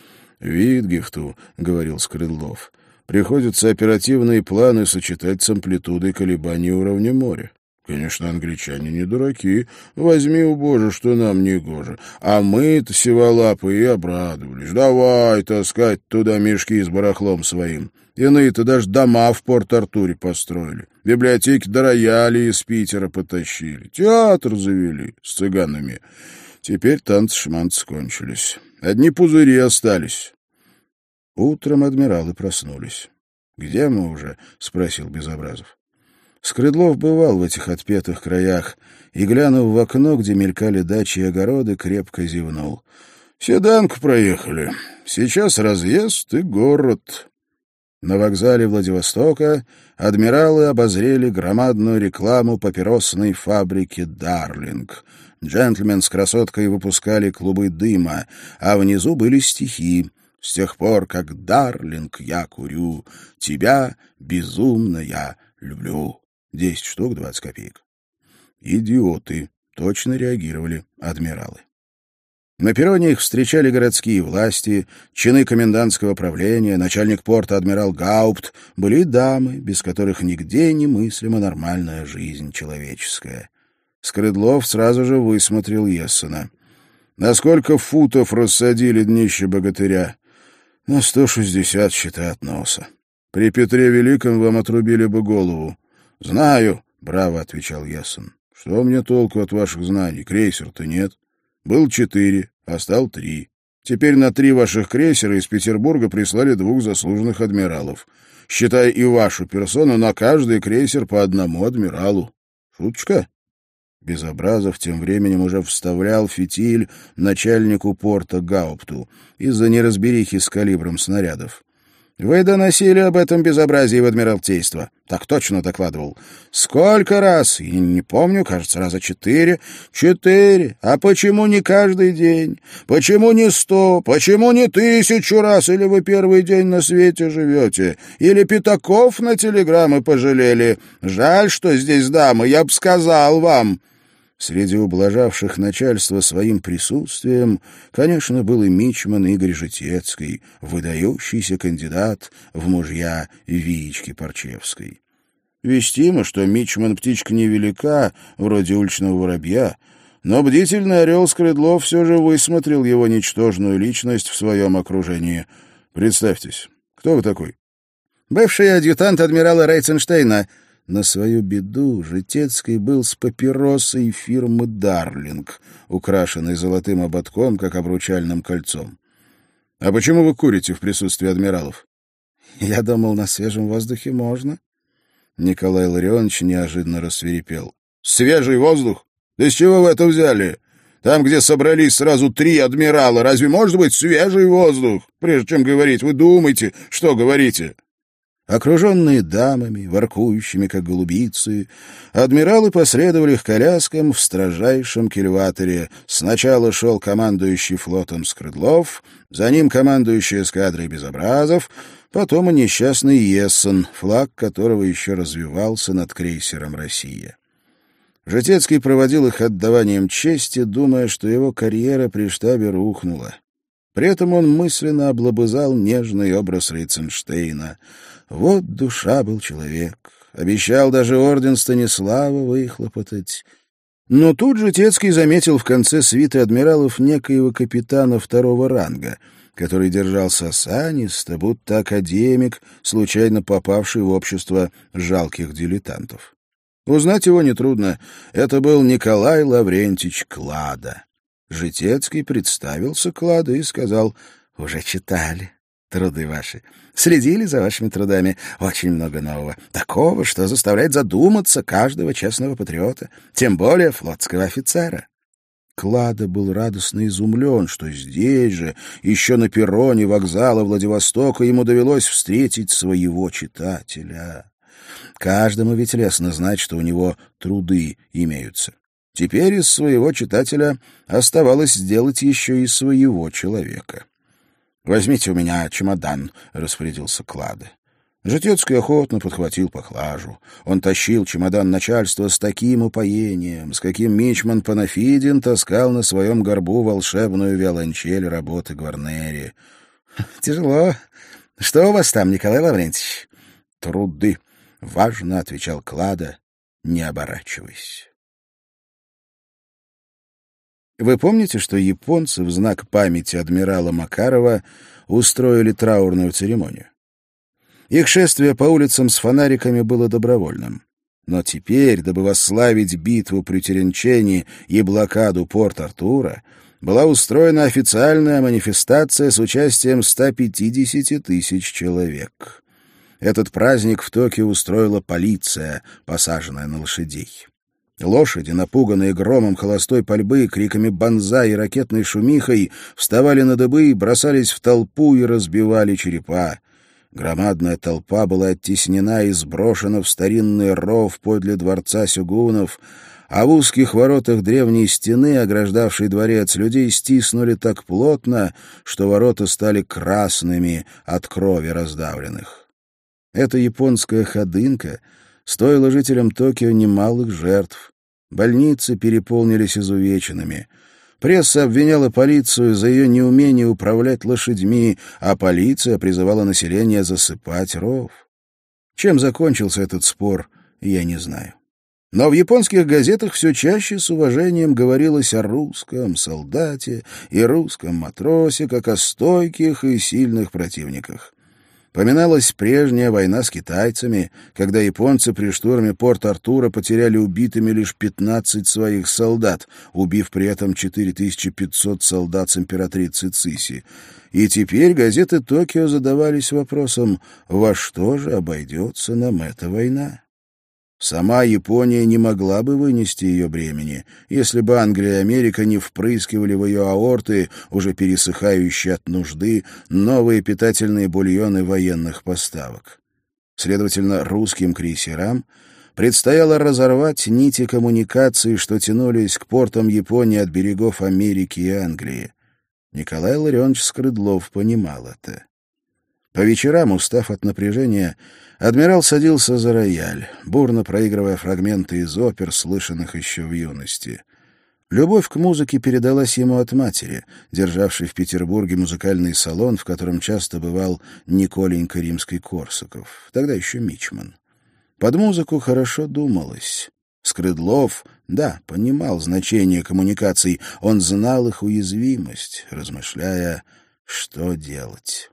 «Витгефту, — говорил Скрыдлов, — приходится оперативные планы сочетать с амплитудой колебаний уровня моря. Конечно, англичане не дураки. Возьми, у Боже, что нам не гоже. А мы-то сиволапы и обрадовались. Давай таскать туда мешки с барахлом своим. Иные-то даже дома в Порт-Артуре построили. Библиотеки до рояли из Питера потащили. Театр завели с цыганами. Теперь танцы-шманцы скончились. Одни пузыри остались». Утром адмиралы проснулись. «Где мы уже?» — спросил Безобразов. Скрыдлов бывал в этих отпетых краях и, глянув в окно, где мелькали дачи и огороды, крепко зевнул. «Седанку проехали. Сейчас разъезд и город». На вокзале Владивостока адмиралы обозрели громадную рекламу папиросной фабрики «Дарлинг». Джентльмен с красоткой выпускали клубы дыма, а внизу были стихи: «С тех пор, как Дарлинг я курю, тебя безумно я люблю». Десять штук, двадцать копеек. «Идиоты», — точно реагировали адмиралы. На перроне их встречали городские власти, чины комендантского правления, начальник порта адмирал Гаупт, были и дамы, без которых нигде немыслима нормальная жизнь человеческая. Скрыдлов сразу же высмотрел Ессена. «На сколько футов рассадили днище богатыря?» «На сто шестьдесят, считай, от носа. При Петре Великом вам отрубили бы голову». «Знаю», — браво отвечал Ессен. «Что мне толку от ваших знаний? Крейсер-то нет. Был четыре, а стал три. Теперь на три ваших крейсера из Петербурга прислали двух заслуженных адмиралов. Считай и вашу персону, на каждый крейсер по одному адмиралу. Шуточка?» Безобразов тем временем уже вставлял фитиль начальнику порта Гаупту из-за неразберихи с калибром снарядов. «Вы доносили об этом безобразии в Адмиралтейство?» «Так точно докладывал». «Сколько раз?» «Я не помню, кажется, раза четыре». «Четыре? А почему не каждый день? Почему не сто? Почему не тысячу раз? Или вы первый день на свете живете? Или пятаков на телеграммы пожалели? Жаль, что здесь дамы, я б сказал вам». Среди ублажавших начальство своим присутствием, конечно, был и мичман Игорь Житецкий, выдающийся кандидат в мужья Виечки Парчевской. Вестимо, что мичман птичка невелика, вроде уличного воробья, но бдительный орел Скрыдлов все же высмотрел его ничтожную личность в своем окружении. «Представьтесь, кто вы такой?» «Бывший адъютант адмирала Рейценштейна». На свою беду Житецкий был с папиросой фирмы «Дарлинг», украшенной золотым ободком, как обручальным кольцом. «А почему вы курите в присутствии адмиралов?» «Я думал, на свежем воздухе можно». Николай Ларионович неожиданно рассвирепел. «Свежий воздух? Да с чего вы это взяли? Там, где собрались сразу три адмирала, разве может быть свежий воздух? Прежде чем говорить, вы думайте, что говорите». Окруженные дамами, воркующими, как голубицы, адмиралы последовали к коляскам в строжайшем кильваторе. Сначала шел командующий флотом Скрыдлов, за ним командующий эскадрой Безобразов, потом и несчастный Ессен, флаг которого еще развивался над крейсером «Россия». Житецкий проводил их отдаванием чести, думая, что его карьера при штабе рухнула. При этом он мысленно облобызал нежный образ Рейценштейна. Вот душа был человек. Обещал даже орден Станислава выхлопотать. Но тут же Житецкий заметил в конце свиты адмиралов некоего капитана второго ранга, который держался осанисто, будто академик, случайно попавший в общество жалких дилетантов. Узнать его нетрудно. Это был Николай Лаврентич Клада. Житецкий представился Кладо и сказал: «Уже читали труды ваши, следили за вашими трудами. Очень много нового. Такого, что заставляет задуматься каждого честного патриота, тем более флотского офицера». Кладо был радостно изумлен, что здесь же, еще на перроне вокзала Владивостока, ему довелось встретить своего читателя. Каждому ведь лестно знать, что у него труды имеются. Теперь из своего читателя оставалось сделать еще и своего человека. «Возьмите у меня чемодан», — распорядился Кладо. Житецкий охотно подхватил поклажу. Он тащил чемодан начальства с таким упоением, с каким мичман Панафидин таскал на своем горбу волшебную виолончель работы Гварнери. «Тяжело. Что у вас там, Николай Лаврентьевич?» «Труды», — важно отвечал Кладо, не оборачиваясь. Вы помните, что японцы в знак памяти адмирала Макарова устроили траурную церемонию? Их шествие по улицам с фонариками было добровольным. Но теперь, дабы восславить битву при Теренчине и блокаду Порт-Артура, была устроена официальная манифестация с участием ста пятидесяти тысяч человек. Этот праздник в Токио устроила полиция, посаженная на лошадей. Лошади, напуганные громом холостой пальбы, криками «бонзай» и ракетной шумихой, вставали на дыбы, бросались в толпу и разбивали черепа. Громадная толпа была оттеснена и сброшена в старинный ров подле дворца сёгунов, а в узких воротах древней стены, ограждавшей дворец, людей стиснули так плотно, что ворота стали красными от крови раздавленных. Эта японская ходынка стоила жителям Токио немалых жертв. Больницы переполнились изувеченными. Пресса обвиняла полицию за ее неумение управлять лошадьми, а полиция призывала население засыпать ров. Чем закончился этот спор, я не знаю. Но в японских газетах все чаще с уважением говорилось о русском солдате и русском матросе, как о стойких и сильных противниках. Поминалась прежняя война с китайцами, когда японцы при штурме Порт-Артура потеряли убитыми лишь пятнадцать своих солдат, убив при этом четыре тысячи пятьсот солдат с императрицы Циси. И теперь газеты Токио задавались вопросом, во что же обойдется нам эта война? Сама Япония не могла бы вынести ее бремени, если бы Англия и Америка не впрыскивали в ее аорты, уже пересыхающие от нужды, новые питательные бульоны военных поставок. Следовательно, русским крейсерам предстояло разорвать нити коммуникаций, что тянулись к портам Японии от берегов Америки и Англии. Николай Илларионович Скрыдлов понимал это. По вечерам, устав от напряжения, адмирал садился за рояль, бурно проигрывая фрагменты из опер, слышанных еще в юности. Любовь к музыке передалась ему от матери, державшей в Петербурге музыкальный салон, в котором часто бывал Николенька Римский-Корсаков, тогда еще мичман. Под музыку хорошо думалось. Скрыдлов, да, понимал значение коммуникаций, он знал их уязвимость, размышляя, что делать.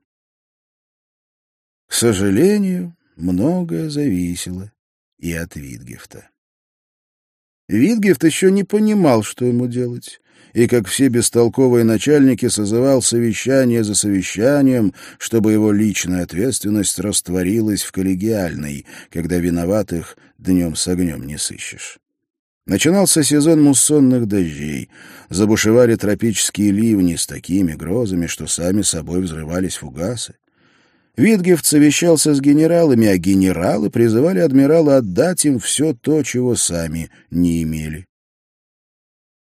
К сожалению, многое зависело и от Витгефта. Витгефт еще не понимал, что ему делать, и, как все бестолковые начальники, созывал совещание за совещанием, чтобы его личная ответственность растворилась в коллегиальной, когда виноватых днем с огнем не сыщешь. Начинался сезон муссонных дождей, забушевали тропические ливни с такими грозами, что сами собой взрывались фугасы. Витгефт совещался с генералами, а генералы призывали адмирала отдать им все то, чего сами не имели.